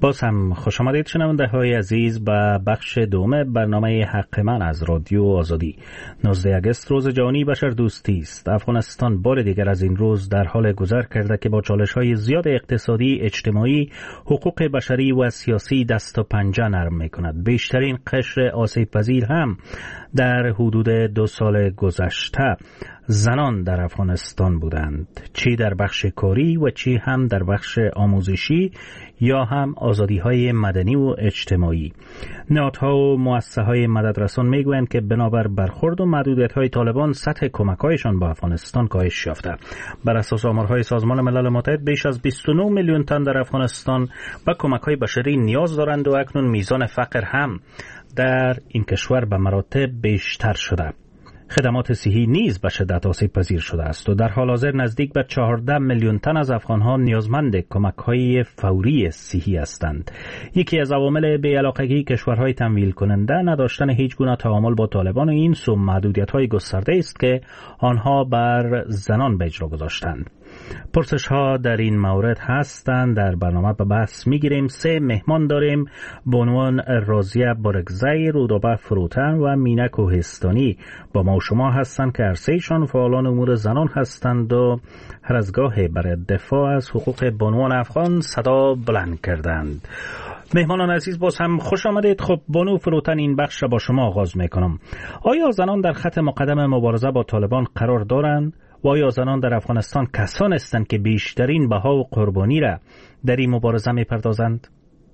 باز هم خوش آمدید شنونده های عزیز به بخش دوم برنامه حق من از رادیو آزادی. 19 اگست روز جهانی بشردوستی است. افغانستان بار دیگر از این روز در حال گذر کرده که با چالش های زیاد اقتصادی، اجتماعی، حقوق بشری و سیاسی دست و پنجه نرم می کند. بیشترین قشر آسیب پذیر هم در حدود 2 سال گذشته زنان در افغانستان بودند، چی در بخش کاری و چی هم در بخش آموزشی یا هم آزادی‌های مدنی و اجتماعی. نهادها و مؤسسه‌های مددرسان میگویند که بنابر برخورد و محدودیت‌های طالبان سطح کمک‌هایشان به افغانستان کاهش یافته. بر اساس آمارهای سازمان ملل متحد بیش از 29 میلیون تن در افغانستان به کمک‌های بشری نیاز دارند و اکنون میزان فقر هم در این کشور به مراتب بیشتر شده. خدمات صحی نیز به شدت آسیب پذیر شده است و در حال حاضر نزدیک به 14 میلیون تن از افغان‌ها نیازمند کمک‌های فوری صحی هستند. یکی از عوامل بی‌علاقگی کشورهای تمویل کننده نداشتن هیچ گونه تعامل با طالبان و این سو محدودیت‌های گسترده است که آنها بر زنان به اجرا گذاشتند. پرسش ها در این مورد هستند. در برنامه به بحث میگیریم. 3 مهمان داریم به عنوان رازیه بارگزی، رودابه فروتن و مینه کوهستانی با ما و شما هستند که هر سه‌شان فعالان امور زنان هستند و هر از گاهی برای دفاع از حقوق بانوان افغان صدا بلند کردند. مهمانان عزیز باز هم خوش آمدید. خب بانو فروتن، این بخش را با شما آغاز میکنم. آیا زنان در خط مقدم مبارزه با طالبان قرار دارند؟ و آیا زنان در افغانستان کسان هستند که بیشترین بها و قربانی را در این مبارزه می‌پردازند؟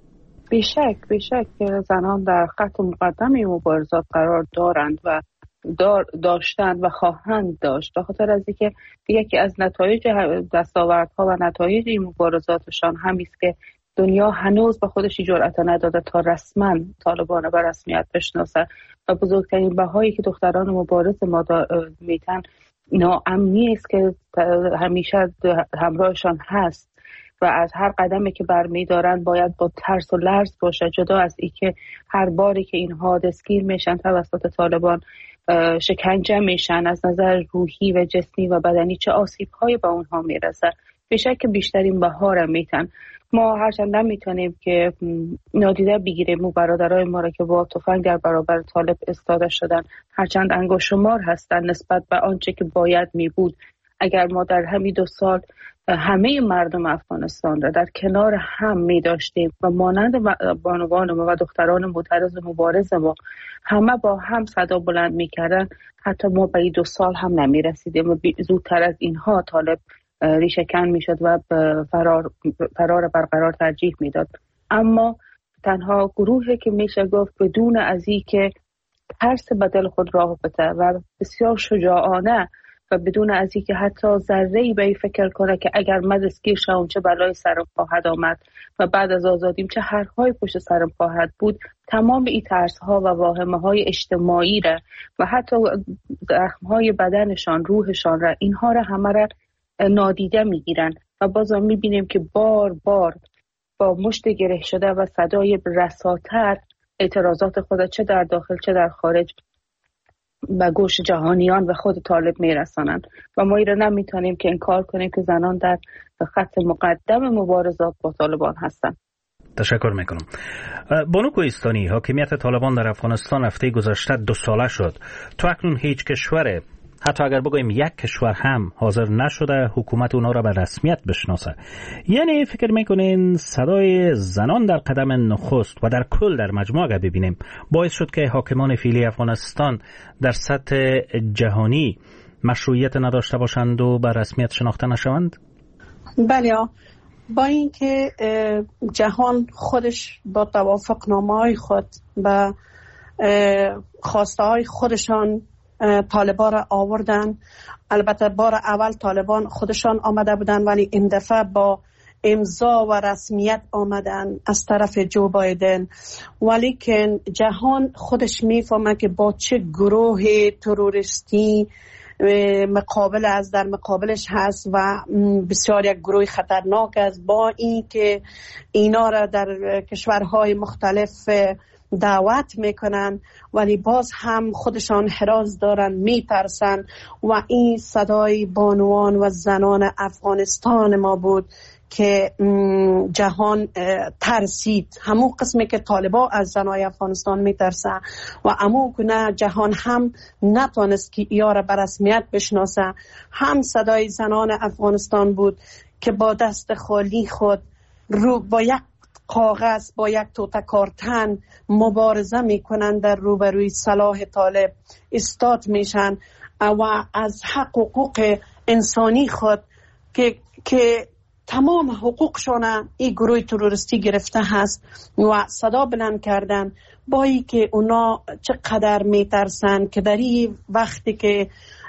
بیشک زنان در خط مقدم مبارزات قرار دارند و داشتند و خواهند داشت، به خاطر از اینکه یکی از نتایج دستاوردها و نتایج این مبارزاتشان همین است که دنیا هنوز به خودش جرأت نداده تا رسما طالبان به رسمیت بشناسه و بزرگترین بهایی که دختران مبارز ما میتن ناامنی است که همیشه همراهشان هست و از هر قدمی که برمی‌دارن باید با ترس و لرز باشه. جدا از اینکه هر باری که اینها دستگیر میشن توسط طالبان شکنجه میشن، از نظر روحی و جسمی و بدنی چه آسیب‌هایی به اونها میرسه. بیشک بیشترین بها میتن. ما هرچند نمیتونیم که نادیده بگیریم و برادرای ما را که با تفنگ در برابر طالب ایستاده شدن هرچند انگشت‌شمار هستند نسبت به آنچه که باید میبود. اگر ما در همین 2 سال همه مردم افغانستان را در کنار هم می داشتیم و مانند بانوان ما و دختران معترض و مبارز ما همه با هم صدا بلند می کردن، حتی ما به این 2 سال هم نمی رسیدیم و زودتر از اینها طالب ریشه کن می شد و فرار برقرار ترجیح می داد. اما تنها گروهی که میشه گفت بدون از این که ترس به دل خود راه بده و بسیار شجاعانه و بدون از اینکه حتی ذره‌ای به این فکر کنه که اگر من دستگیر شوم چه بلای سرم خواهد آمد و بعد از آزادیم چه حرف‌های پشت سرم خواهد بود، تمام این ترس‌ها و واهمه‌های اجتماعی را و حتی زخم‌های بدنشان، روحشان را، اینها را همه را نادیده میگیرن و بازم میبینیم که بار بار با مشت گره شده و صدای رساتر اعتراضات خود چه در داخل چه در خارج به گوش جهانیان و خود طالب میرسانند و ما ایره نمیتونیم که انکار کنیم که زنان در خط مقدم مبارزات با طالبان هستند. تشکر میکنم. بانو کوهستانی، حاکمیت طالبان در افغانستان هفته گذشته 2 ساله شد. تو اکنون هیچ کشور، حتی اگر بگویم یک کشور هم حاضر نشده حکومت اونا را به رسمیت بشناسه. یعنی فکر میکنین صدای زنان در قدم نخست و در کل در مجموعه اگر ببینیم باعث شد که حاکمان فعلی افغانستان در سطح جهانی مشروعیت نداشته باشند و به رسمیت شناخته نشوند؟ بله، با اینکه جهان خودش با توافقنامه‌های خود و خواسته‌های خودشان طالبان را آوردن. البته بار اول طالبان خودشان آمده بودن ولی این دفعه با امضا و رسمیت آمدن از طرف جو بایدن، ولی که جهان خودش میفهمه که با چه گروه تروریستی در مقابلش هست و بسیار یک گروه خطرناک است. با این که اینا را در کشورهای مختلف دعوت میکنن ولی باز هم خودشان حراس دارن، میترسن و این صدای بانوان و زنان افغانستان ما بود که جهان ترسید، همون قسمی که طالبا از زنای افغانستان میترسه و همون گونه جهان هم نتونست که ایاره به رسمیت بشناسه. هم صدای زنان افغانستان بود که با دست خالی خود با یک کاغذ، با یک توتکارتن مبارزه میکنن در روبروی سلاح طالب استاد میشن و از حقوق انسانی خود که تمام حقوقشان این گروه تروریستی گرفته هست و صدا بلند کردن، با ای که اونا چقدر میترسن که در این وقتی که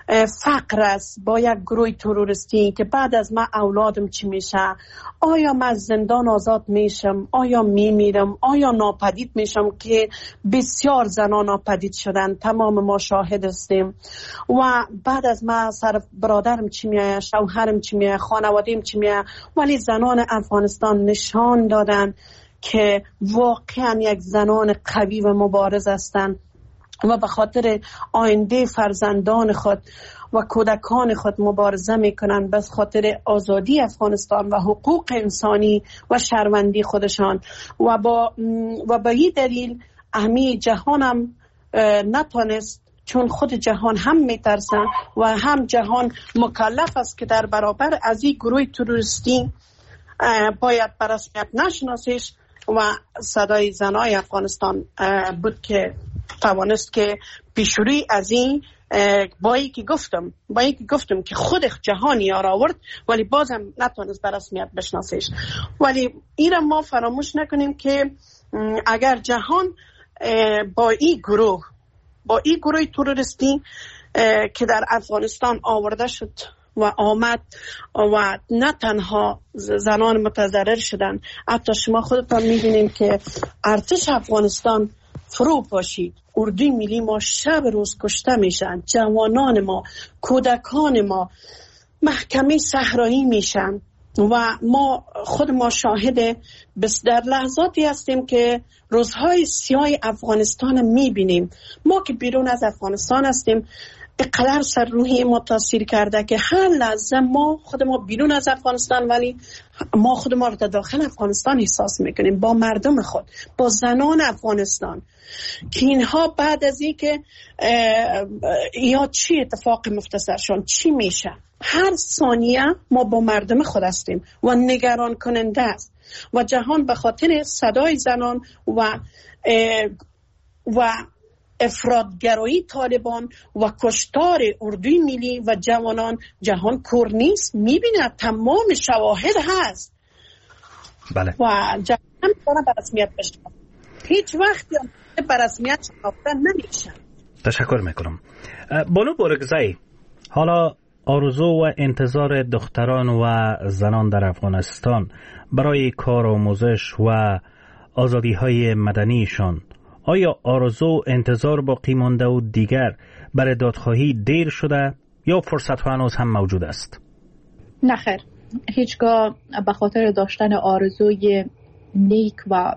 فقر است با یک گروه تروریستی که بعد از ما اولادم چی میشه، آیا من از زندان آزاد میشم، آیا میمیرم، آیا ناپدید میشم، که بسیار زنان ناپدید شدن، تمام ما شاهد هستیم. و بعد از ما سر برادرم چی میایه، شوهرم چی میایه، خانوادیم چی میایه. ولی زنان افغانستان نشان دادن که واقعا یک زنان قوی و مبارز هستند و به خاطر آینده فرزندان خود و کودکان خود مبارزه میکنن، به خاطر آزادی افغانستان و حقوق انسانی و شهروندی خودشان. و با این دلیل اهمی جهان هم نتونست، چون خود جهان هم میترسن و هم جهان مکلف است که در برابر از این گروه تروریستی باید به رسمیت نشناسیش. و صدای زنای افغانستان بود که توانست که پیشروی از این با این که گفتم که خود جهان یار آورد، ولی بازم نتونست به رسمیت بشناسیش. ولی این ما فراموش نکنیم که اگر جهان با این گروه تروریستی که در افغانستان آورده شد و آمد و نه تنها زنان متضرر شدن، حتی شما خودتان میبینیم که ارتش افغانستان فرو پاشید، اردوی ملی ما شب روز کشته میشن، جوانان ما، کودکان ما محکمه صحرایی میشن و خود ما شاهد در لحظاتی هستیم که روزهای سیاه افغانستان میبینیم. ما که بیرون از افغانستان هستیم اینقدر سر روحی ما تاثیر کرده که هر لحظه خود ما بیرون از افغانستان، ولی ما خود ما رو در داخل افغانستان احساس میکنیم، با مردم خود، با زنان افغانستان، که اینها بعد از این که یا چی اتفاق مختصرشان چی میشه، هر ثانیه ما با مردم خود هستیم و نگران کننده است. و جهان به خاطر صدای زنان و افراطگرایی طالبان و کشتار اردوی ملی و جوانان، جهان کور نیست، میبینه، تمام شواهد هست. بله. و جهان میتونه به رسمیت بشناسه، هیچ وقتی به رسمیت شناخته نمیشه. تشکر میکنم. بانو بورگزایی، حالا آرزو و انتظار دختران و زنان در افغانستان برای کار و آموزش و آزادی های مدنیشان، آیا آرزو انتظار باقی مانده و دیگر برای دادخواهی دیر شده یا فرصت هنوز هم موجود است؟ نخیر، هیچگاه به خاطر داشتن آرزوی نیک و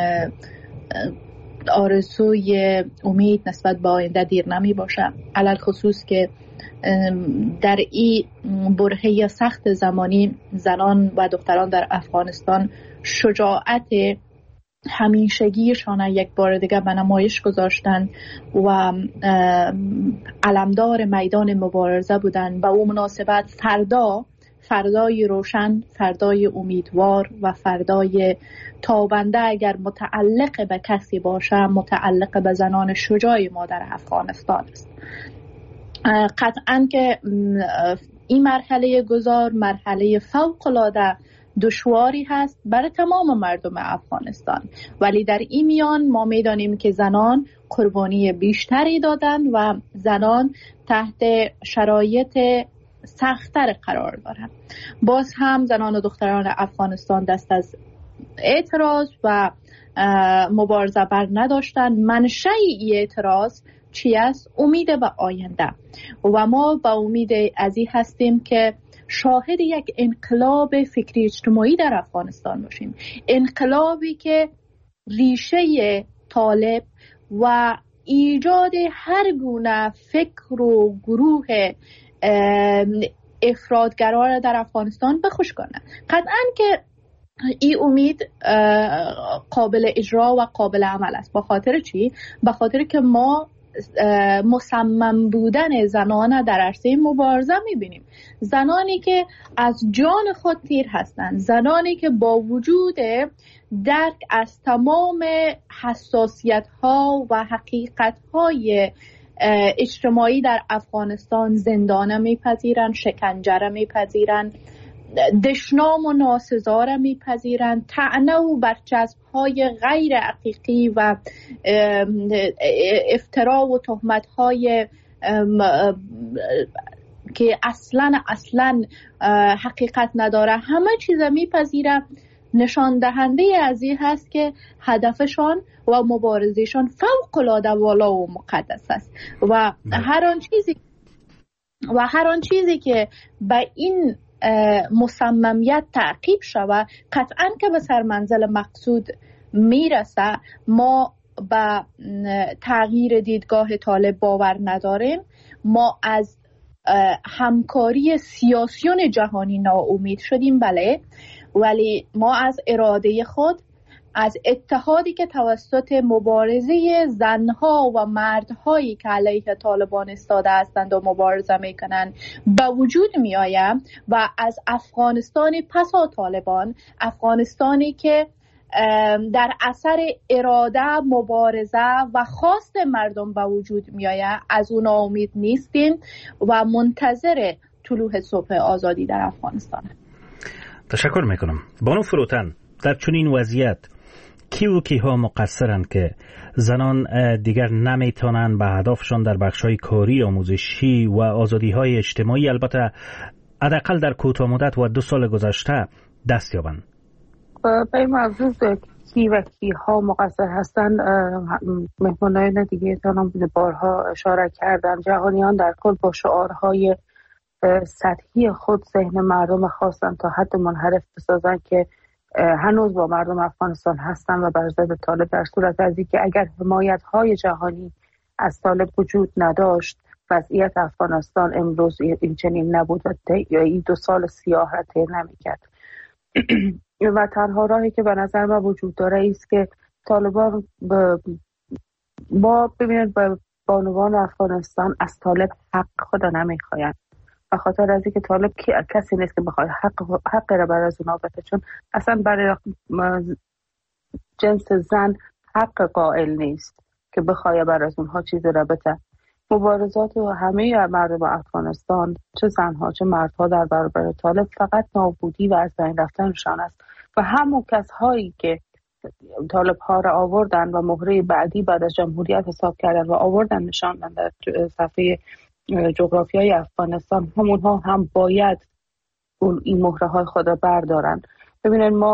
آرزوی امید نسبت به آینده دیر نمی باشه، علل خصوص که در این برهه سخت زمانی زنان و دختران در افغانستان شجاعت همیشگیشان یک بار دیگه به نمایش گذاشتن و علمدار میدان مبارزه بودن. به اون مناسبت فردای روشن، فردای امیدوار و فردای تابنده اگر متعلق به کسی باشه، متعلق به زنان شجاع ما در افغانستان است. قطعاً که این مرحله گذار مرحله فوق‌العاده دشواری هست برای تمام مردم افغانستان، ولی در این میان ما میدانیم که زنان قربانی بیشتری دادن و زنان تحت شرایط سخت‌تر قرار دارند. باز هم زنان و دختران افغانستان دست از اعتراض و مبارزه بر نداشتن. منشأ این اعتراض چی است؟ امید به آینده، و ما با امید از این هستیم که شاهد یک انقلاب فکری اجتماعی در افغانستان باشیم، انقلابی که ریشه طالب و ایجاد هر گونه فکر و گروه افراطگرا را در افغانستان بخوش کنند. قطعا که این امید قابل اجرا و قابل عمل است. با خاطر چی؟ با خاطر که ما مصمم بودن زنان در عرصه مبارزه میبینیم، زنانی که از جان خود تیر هستند، زنانی که با وجود درک از تمام حساسیت ها و حقیقت های اجتماعی در افغانستان زندانه میپذیرند، شکنجه را میپذیرند، دشنام و ناسزا را میپذیرند، طعنه و برچسب های غیر حقیقی و افترا و تهمت های که اصلا حقیقت نداره، همه چیز میپذیرند. نشان دهنده از این هست که هدفشان و مبارزشان فوق العاده والا و مقدس است و هر آن چیزی که به این مصممیت تعقیب شود قطعا که به سرمنزل مقصود میرسه. ما به تغییر دیدگاه طالب باور نداریم. ما از همکاری سیاسیون جهانی ناامید شدیم، بله، ولی ما از اراده خود، از اتحادی که توسط مبارزه زنها و مردهایی که علیه طالبان ایستاده هستند و مبارزه میکنند به وجود می آیم و از افغانستان پسا طالبان، افغانستانی که در اثر اراده، مبارزه و خواست مردم به وجود می آید، از اون امید نیستیم و منتظر طلوع صبح آزادی در افغانستان. تشکر میکنم. بانو فروتن، در چنین وضعیت کی و کیها مقصرند که زنان دیگر نمیتونن به هدفشان در بخش‌های کاری، آموزشی و آزادی‌های اجتماعی، البته حداقل در کوتاه مدت و 2 سال گذشته، دست یابند؟ به این موضوع کی و کیها مقصر هستند مهمانان دیگه تانم بارها اشاره کردن. جهانیان در کل با شعارهای سطحی خود ذهن مردم خواستن تا حد منحرف بسازن که هنوز با مردم افغانستان هستن و بر ضد طالب، در صورت از اینکه اگر حمایت‌های جهانی از طالب وجود نداشت وضعیت افغانستان امروز این چنین نبود و این 2 سال سیاه را طی نمی‌کرد. و تنها راهی که به نظر من وجود داره است که طالبان ببینید به بانوان افغانستان از طالب حق خود نمیخواین، به خاطر از اینکه طالب کسی نیست که بخواد حق را بر از اونا بده، چون اصلا برای جنس زن حق قائل نیست که بخواد بر از اونها چیزی را بده. مبارزات و همه مردم افغانستان، چه زنها چه مردها، در برابر طالب فقط نابودی و از بین رفتنشان است و همون کسایی که طالب ها را آوردن و مهره بعدی بعد از جمهوریت حساب کردن و آوردن نشاندن در صفحه جغرافیای افغانستان، همونها هم باید این مهره های خود را بردارن. ببینید ما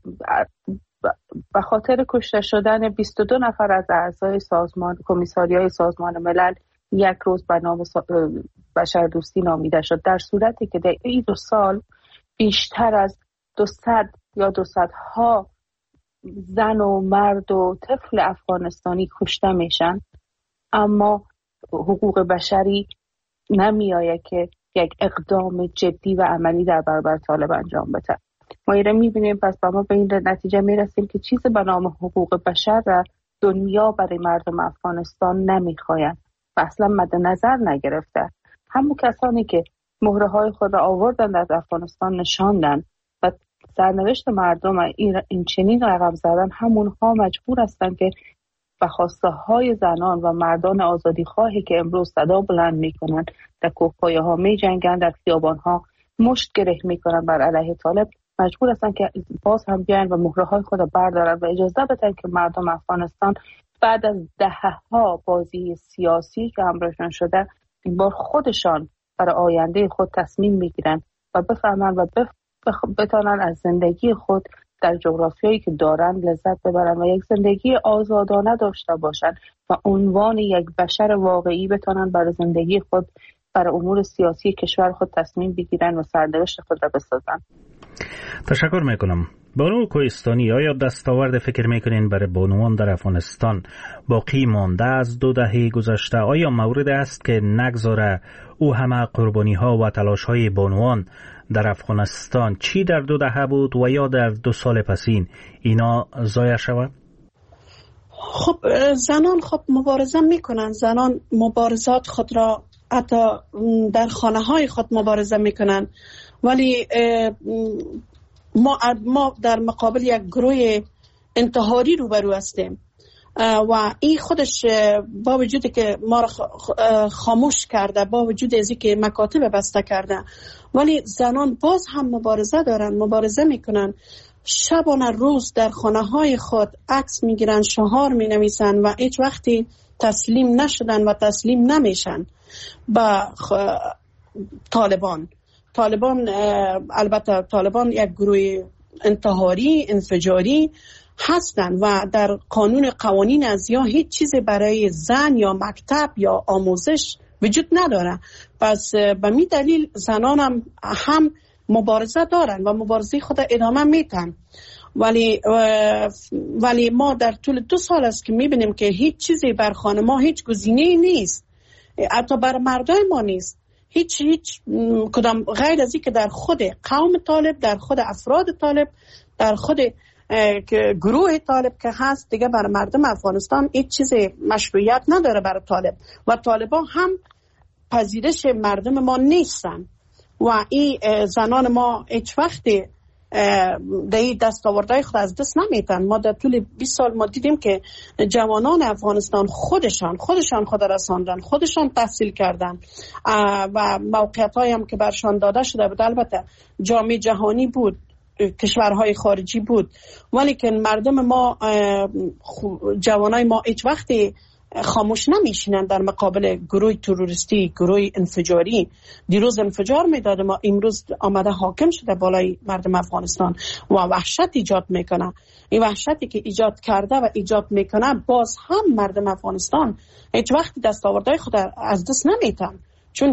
به خاطر کشته شدن 22 نفر از اعضای کمیساریای سازمان ملل 1 روز به نام بشردوستی نامیده شد، در صورتی که در این 2 سال بیشتر از 200 یا 200 ها زن و مرد و طفل افغانستانی کشته میشن، اما حقوق بشری نمی آید که یک اقدام جدی و عملی در برابر طالب انجام بده. ما ایره می بینیم، پس ما به این نتیجه می رسیم که چیز به نام حقوق بشر را دنیا برای مردم افغانستان نمی خواهد و اصلا مد نظر نگرفته. همون کسانی که مهره های خود را آوردن از افغانستان نشاندن و سرنوشت مردم این چنین رقم زدن، همونها مجبور هستند که به خواسته های زنان و مردان آزادی خواهی که امروز صدا بلند می کنند، در کوهپایه ها می جنگند، در خیابان ها مشت گره می کنند بر علیه طالب، مجبور هستند که باز هم بیاین و مهره های خود بردارند و اجازه بدن که مردم افغانستان بعد از دهها بازی سیاسی که همراهشان شده، این بار خودشان برای آینده خود تصمیم میگیرن و بفهمن و بتانن از زندگی خود در جغرافیایی که دارن لذت ببرن و یک زندگی آزادانه داشته باشن و عنوان یک بشر واقعی بتانن برای زندگی خود، برای امور سیاسی کشور خود تصمیم بگیرن و سرنوشت خود را بسازن. تشکر میکنم. بانو کوهستانی، آیا دستاورد فکر میکنین برای بانوان در افغانستان باقی مانده از 2 دهه گذشته؟ آیا مورد است که نگذاره او همه قربانی ها و تلاش های بانوان در افغانستان چی در 2 دهه بود و یا در 2 سال پسین اینا ضایع شود؟ خب زنان مبارزه میکنن، زنان مبارزات خود را حتی در خانه های خود مبارزه میکنن، ولی ما در مقابل یک گروه انتحاری روبرو هستیم و این خودش با وجودی که ما را خاموش کرده، با وجود ازی که مکاتب بسته کرده، ولی زنان باز هم مبارزه دارن، مبارزه میکنن. شبانه روز در خانه های خود عکس میگیرن، شعار مینویسن و هیچ وقتی تسلیم نشدن و تسلیم نمیشن با طالبان. البته طالبان یک گروه انتحاری انفجاری هستن و در قوانین ازیا هیچ چیزی برای زن یا مکتب یا آموزش وجود نداره. پس به می دلیل زنان هم مبارزه دارن و مبارزه خود ادامه میتن، ولی ما در طول 2 سال است که میبینیم که هیچ چیزی بر خانه ما، هیچ گزینه‌ای نیست، حتی بر مردای ما نیست، هیچ کدام غیر از این که در خود قوم طالب، در خود افراد طالب، در خود گروه طالب که هست، دیگه برای مردم افغانستان هیچ چیز مشروعیت نداره برای طالب و طالبان هم پذیرش مردم ما نیستن و این زنان ما هیچ وقتی در دستاوردهای خود از دست نمیتن. ما در طول 20 سال ما دیدیم که جوانان افغانستان خودشان خود رساندن، خودشان تحصیل کردن و موقعیت هایی هم که برشان داده شده بود، البته جامعه جهانی بود، کشورهای خارجی بود، ولی که مردم ما، جوانای ما هیچ وقتی خاموش نمیشینن در مقابل گروه تروریستی، گروه انفجاری. دیروز انفجار میداد، ما امروز آمده حاکم شده بالای مردم افغانستان و وحشت ایجاد میکنه. این وحشتی که ایجاد کرده و ایجاد میکنه، باز هم مردم افغانستان هیچ وقت دستاوردهای خود از دست نمیتن، چون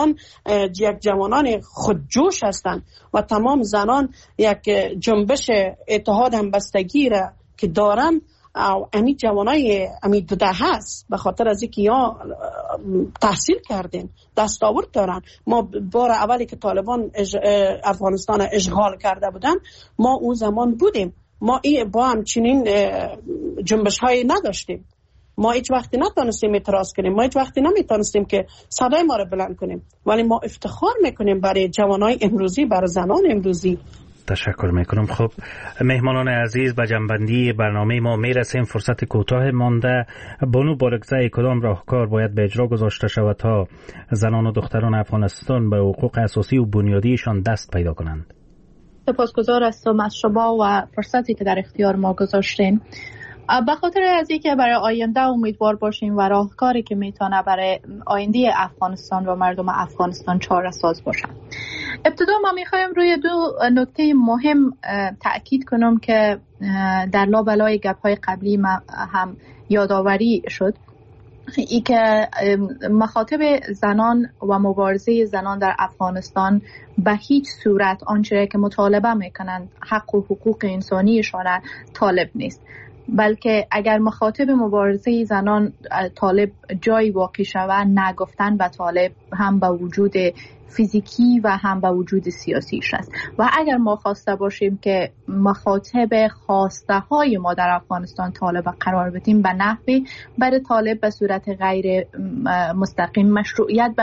یک جوانان خودجوش هستند و تمام زنان یک جنبش اتحاد همبستگی را که دارن. امی جوانای امی 2 دهه هست به خاطر از اینکه یا تحصیل کردن، دستاورد دارن. ما بار اولی که طالبان افغانستان اشغال کرده بودن، ما اون زمان بودیم، ما با همچنین جنبش های نداشتیم، ما هیچ وقتی نتونستیم اعتراض کنیم، ما هیچ وقتی نمیتونستیم که صدای ما رو بلند کنیم، ولی ما افتخار میکنیم برای جوانای امروزی، برای زنان امروزی. تشکر میکنم. خب مهمانان عزیز، به جنبندی برنامه ما میرسیم. فرصت کوتاه مانده. بانو بارگزای، کدام راهکار باید به اجرا گذاشته شود تا زنان و دختران افغانستان به حقوق اساسی و بنیادیشان دست پیدا کنند؟ سپاسگزار هستم از شما و فرصتی که در اختیار ما گذاشتین. به خاطر از اینکه برای آینده امیدوار باشیم و راهکاری که میتونه برای آینده افغانستان و مردم افغانستان چاره ساز باشه. ابتدا ما میخوایم روی 2 نکته مهم تأکید کنم که در لابلای گپ‌های قبلی هم یادآوری شد. ای که مخاطب زنان و مبارزه زنان در افغانستان به هیچ صورت آنچه که مطالبه میکنند حق و حقوق انسانیشان طالب نیست، بلکه اگر مخاطب مبارزه زنان طالب جای واقع شود، نگفتن به طالب هم به وجود فیزیکی و هم به وجود سیاسیش است. و اگر ما خواسته باشیم که مخاطب خواسته های ما در افغانستان طالب قرار بدیم، به نحوی برای طالب به صورت غیر مستقیم مشروعیت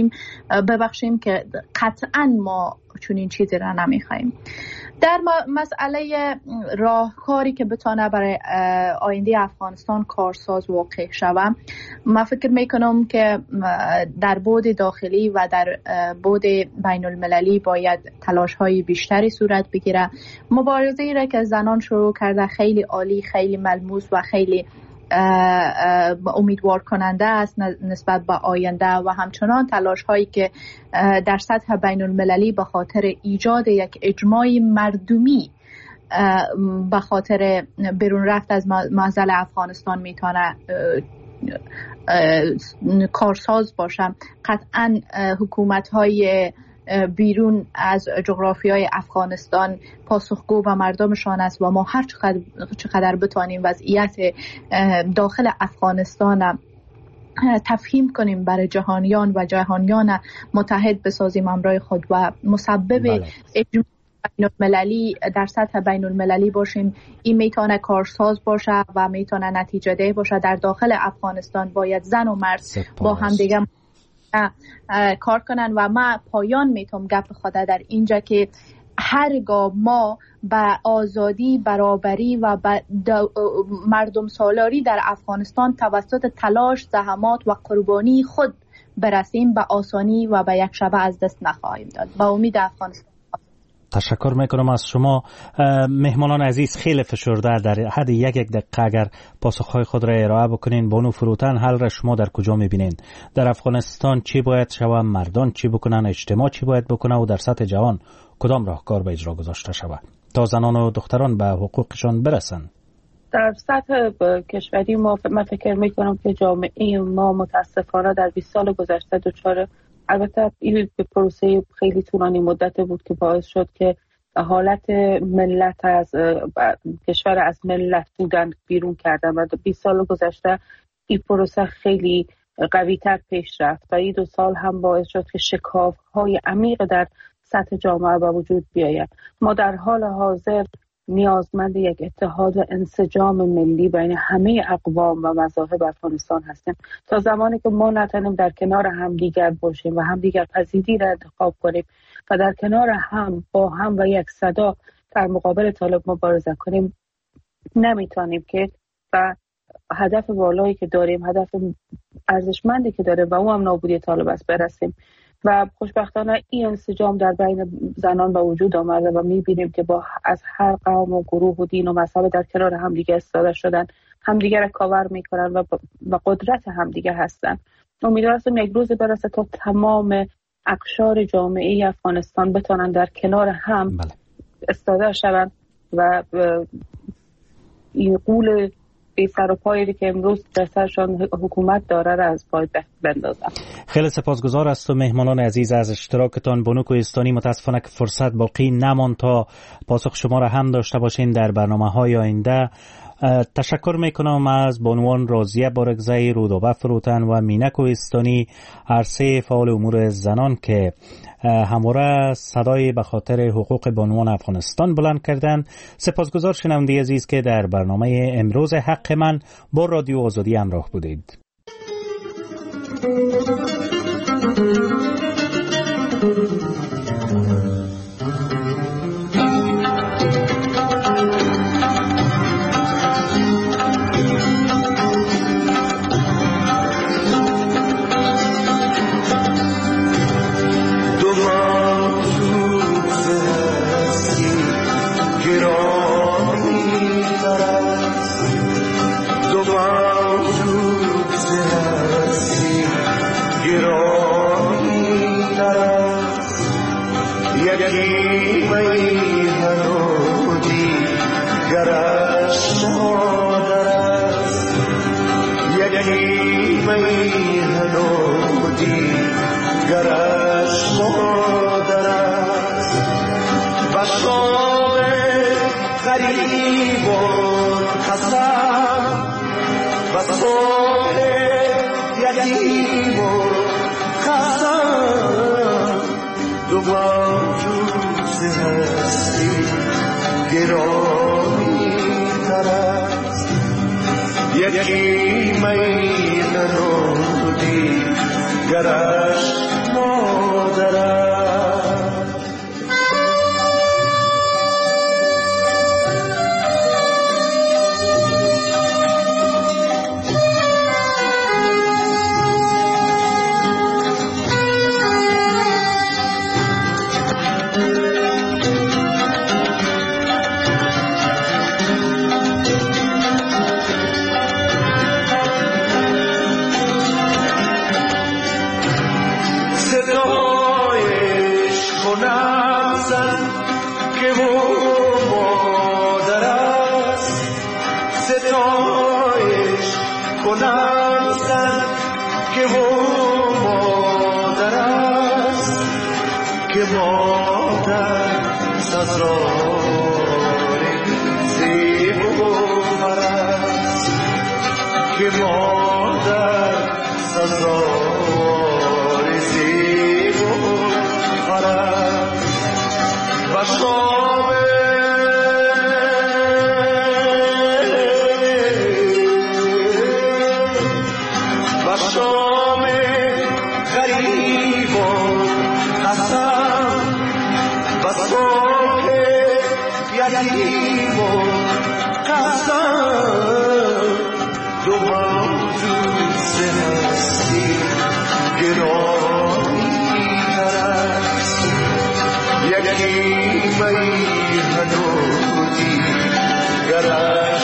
ببخشیم که قطعا ما چون این چیزی را نمیخوایم. در مسئله راهکاری که بتونه برای آینده افغانستان کارساز واقع شود، من فکر میکنم که در بعد داخلی و در بعد بین المللی باید تلاش های بیشتری صورت بگیره. مبارزه‌ای را که زنان شروع کرده خیلی عالی، خیلی ملموس و خیلی امیدوار کننده است نسبت به آینده و همچنان تلاش هایی که در سطح بین المللی به خاطر ایجاد یک اجماع مردمی به خاطر بیرون رفت از معضل افغانستان میتونه کارساز باشه. قطعا حکومت های بیرون از جغرافیای افغانستان پاسخگو و مردمشان است و ما هر چقدر بتوانیم وضعیت داخل افغانستان تفهیم کنیم برای جهانیان و جهانیان متحد بسازیم امرای خود و مسبب اجماع بین المللی در سطح بین المللی باشیم. این میتونه کارساز باشه و میتونه نتیجه ده باشه. در داخل افغانستان باید زن و مرد با هم دیگه کار کنن و ما پایان میتونم گپ خود در اینجا که هرگاه ما به آزادی، برابری و مردم سالاری در افغانستان توسط تلاش، زحمات و قربانی خود برسیم، به آسانی و به یک شبه از دست نخواهیم داد. با امید افغانستان. تشکر میکنم از شما مهمانان عزیز. خیلی فشرده در حد یک دقیقه اگر پاسخهای خود را ارائه بکنین. بانو فروتن، حل را شما در کجا میبینین؟ در افغانستان چی باید شود؟ مردان چی بکنن؟ اجتماع چی باید بکنه؟ و در سطح جهان کدام راهکار به اجرا گذاشته شود تا زنان و دختران به حقوقشان برسن؟ در سطح کشوری من فکر میکنم که جامعه ما متاسفانه در 20 سال گذشته دچار، البته این پروسه خیلی طولانی مدت بود که باعث شد که حالت ملت از کشور از ملت بودن بیرون کردن و 20 سال گذشته این پروسه خیلی قوی تر پیش رفت و این 2 سال هم باعث شد که شکاف‌های عمیق در سطح جامعه به وجود بیاید. ما در حال حاضر نیازمند یک اتحاد و انسجام ملی بین همه اقوام و مذاهب افغانستان هستیم. تا زمانی که ما نتونیم در کنار هم دیگر باشیم و هم دیگر پذیری را انتخاب کنیم و در کنار هم با هم و یک صدا در مقابل طالب مبارزه کنیم، نمیتونیم که و هدف والایی که داریم، هدف ارزشمندی که داریم و او هم نابودی طالب است برسیم. و خوشبختانه این انسجام در بین زنان به وجود آمده و می‌بینیم که با از هر قوم و گروه و دین و مذهب در کنار همدیگه ایستاده شدن، همدیگه را کاور میکنن و قدرت همدیگه هستن. امیدوارم یک روز برسه تا تمام اقشار جامعه افغانستان بتونن در کنار هم ایستاده شوند و این قول بی سر و پایی که امروز در سرشان حکومت داره را از پای بندازم. خیلی سپاسگزار است و مهمانان عزیز از اشتراکتان. بانو کوهستانی، متاسفانه که فرصت باقی نماند تا پاسخ شما را هم داشته باشین در برنامه‌های آینده. تشکر میکنم از بانوان راضیه بارگزئی، رودابه فروتن و مینه کوهستانی، هر سه فعال امور زنان که همواره صدای به خاطر حقوق بانوان افغانستان بلند کردن. سپاسگزار شنونده عزیز که در برنامه امروز حق من با رادیو آزادی همراه بودید. یکی میل نودی گرش مادرم. صدای مادر سزار زیب و فرست، که مادر سزار زیب و فرست. و شام غریبان قسم و صبح یتیمان قسم، دو موجود هستی گرامی ترست. یکی میهن و دیگرش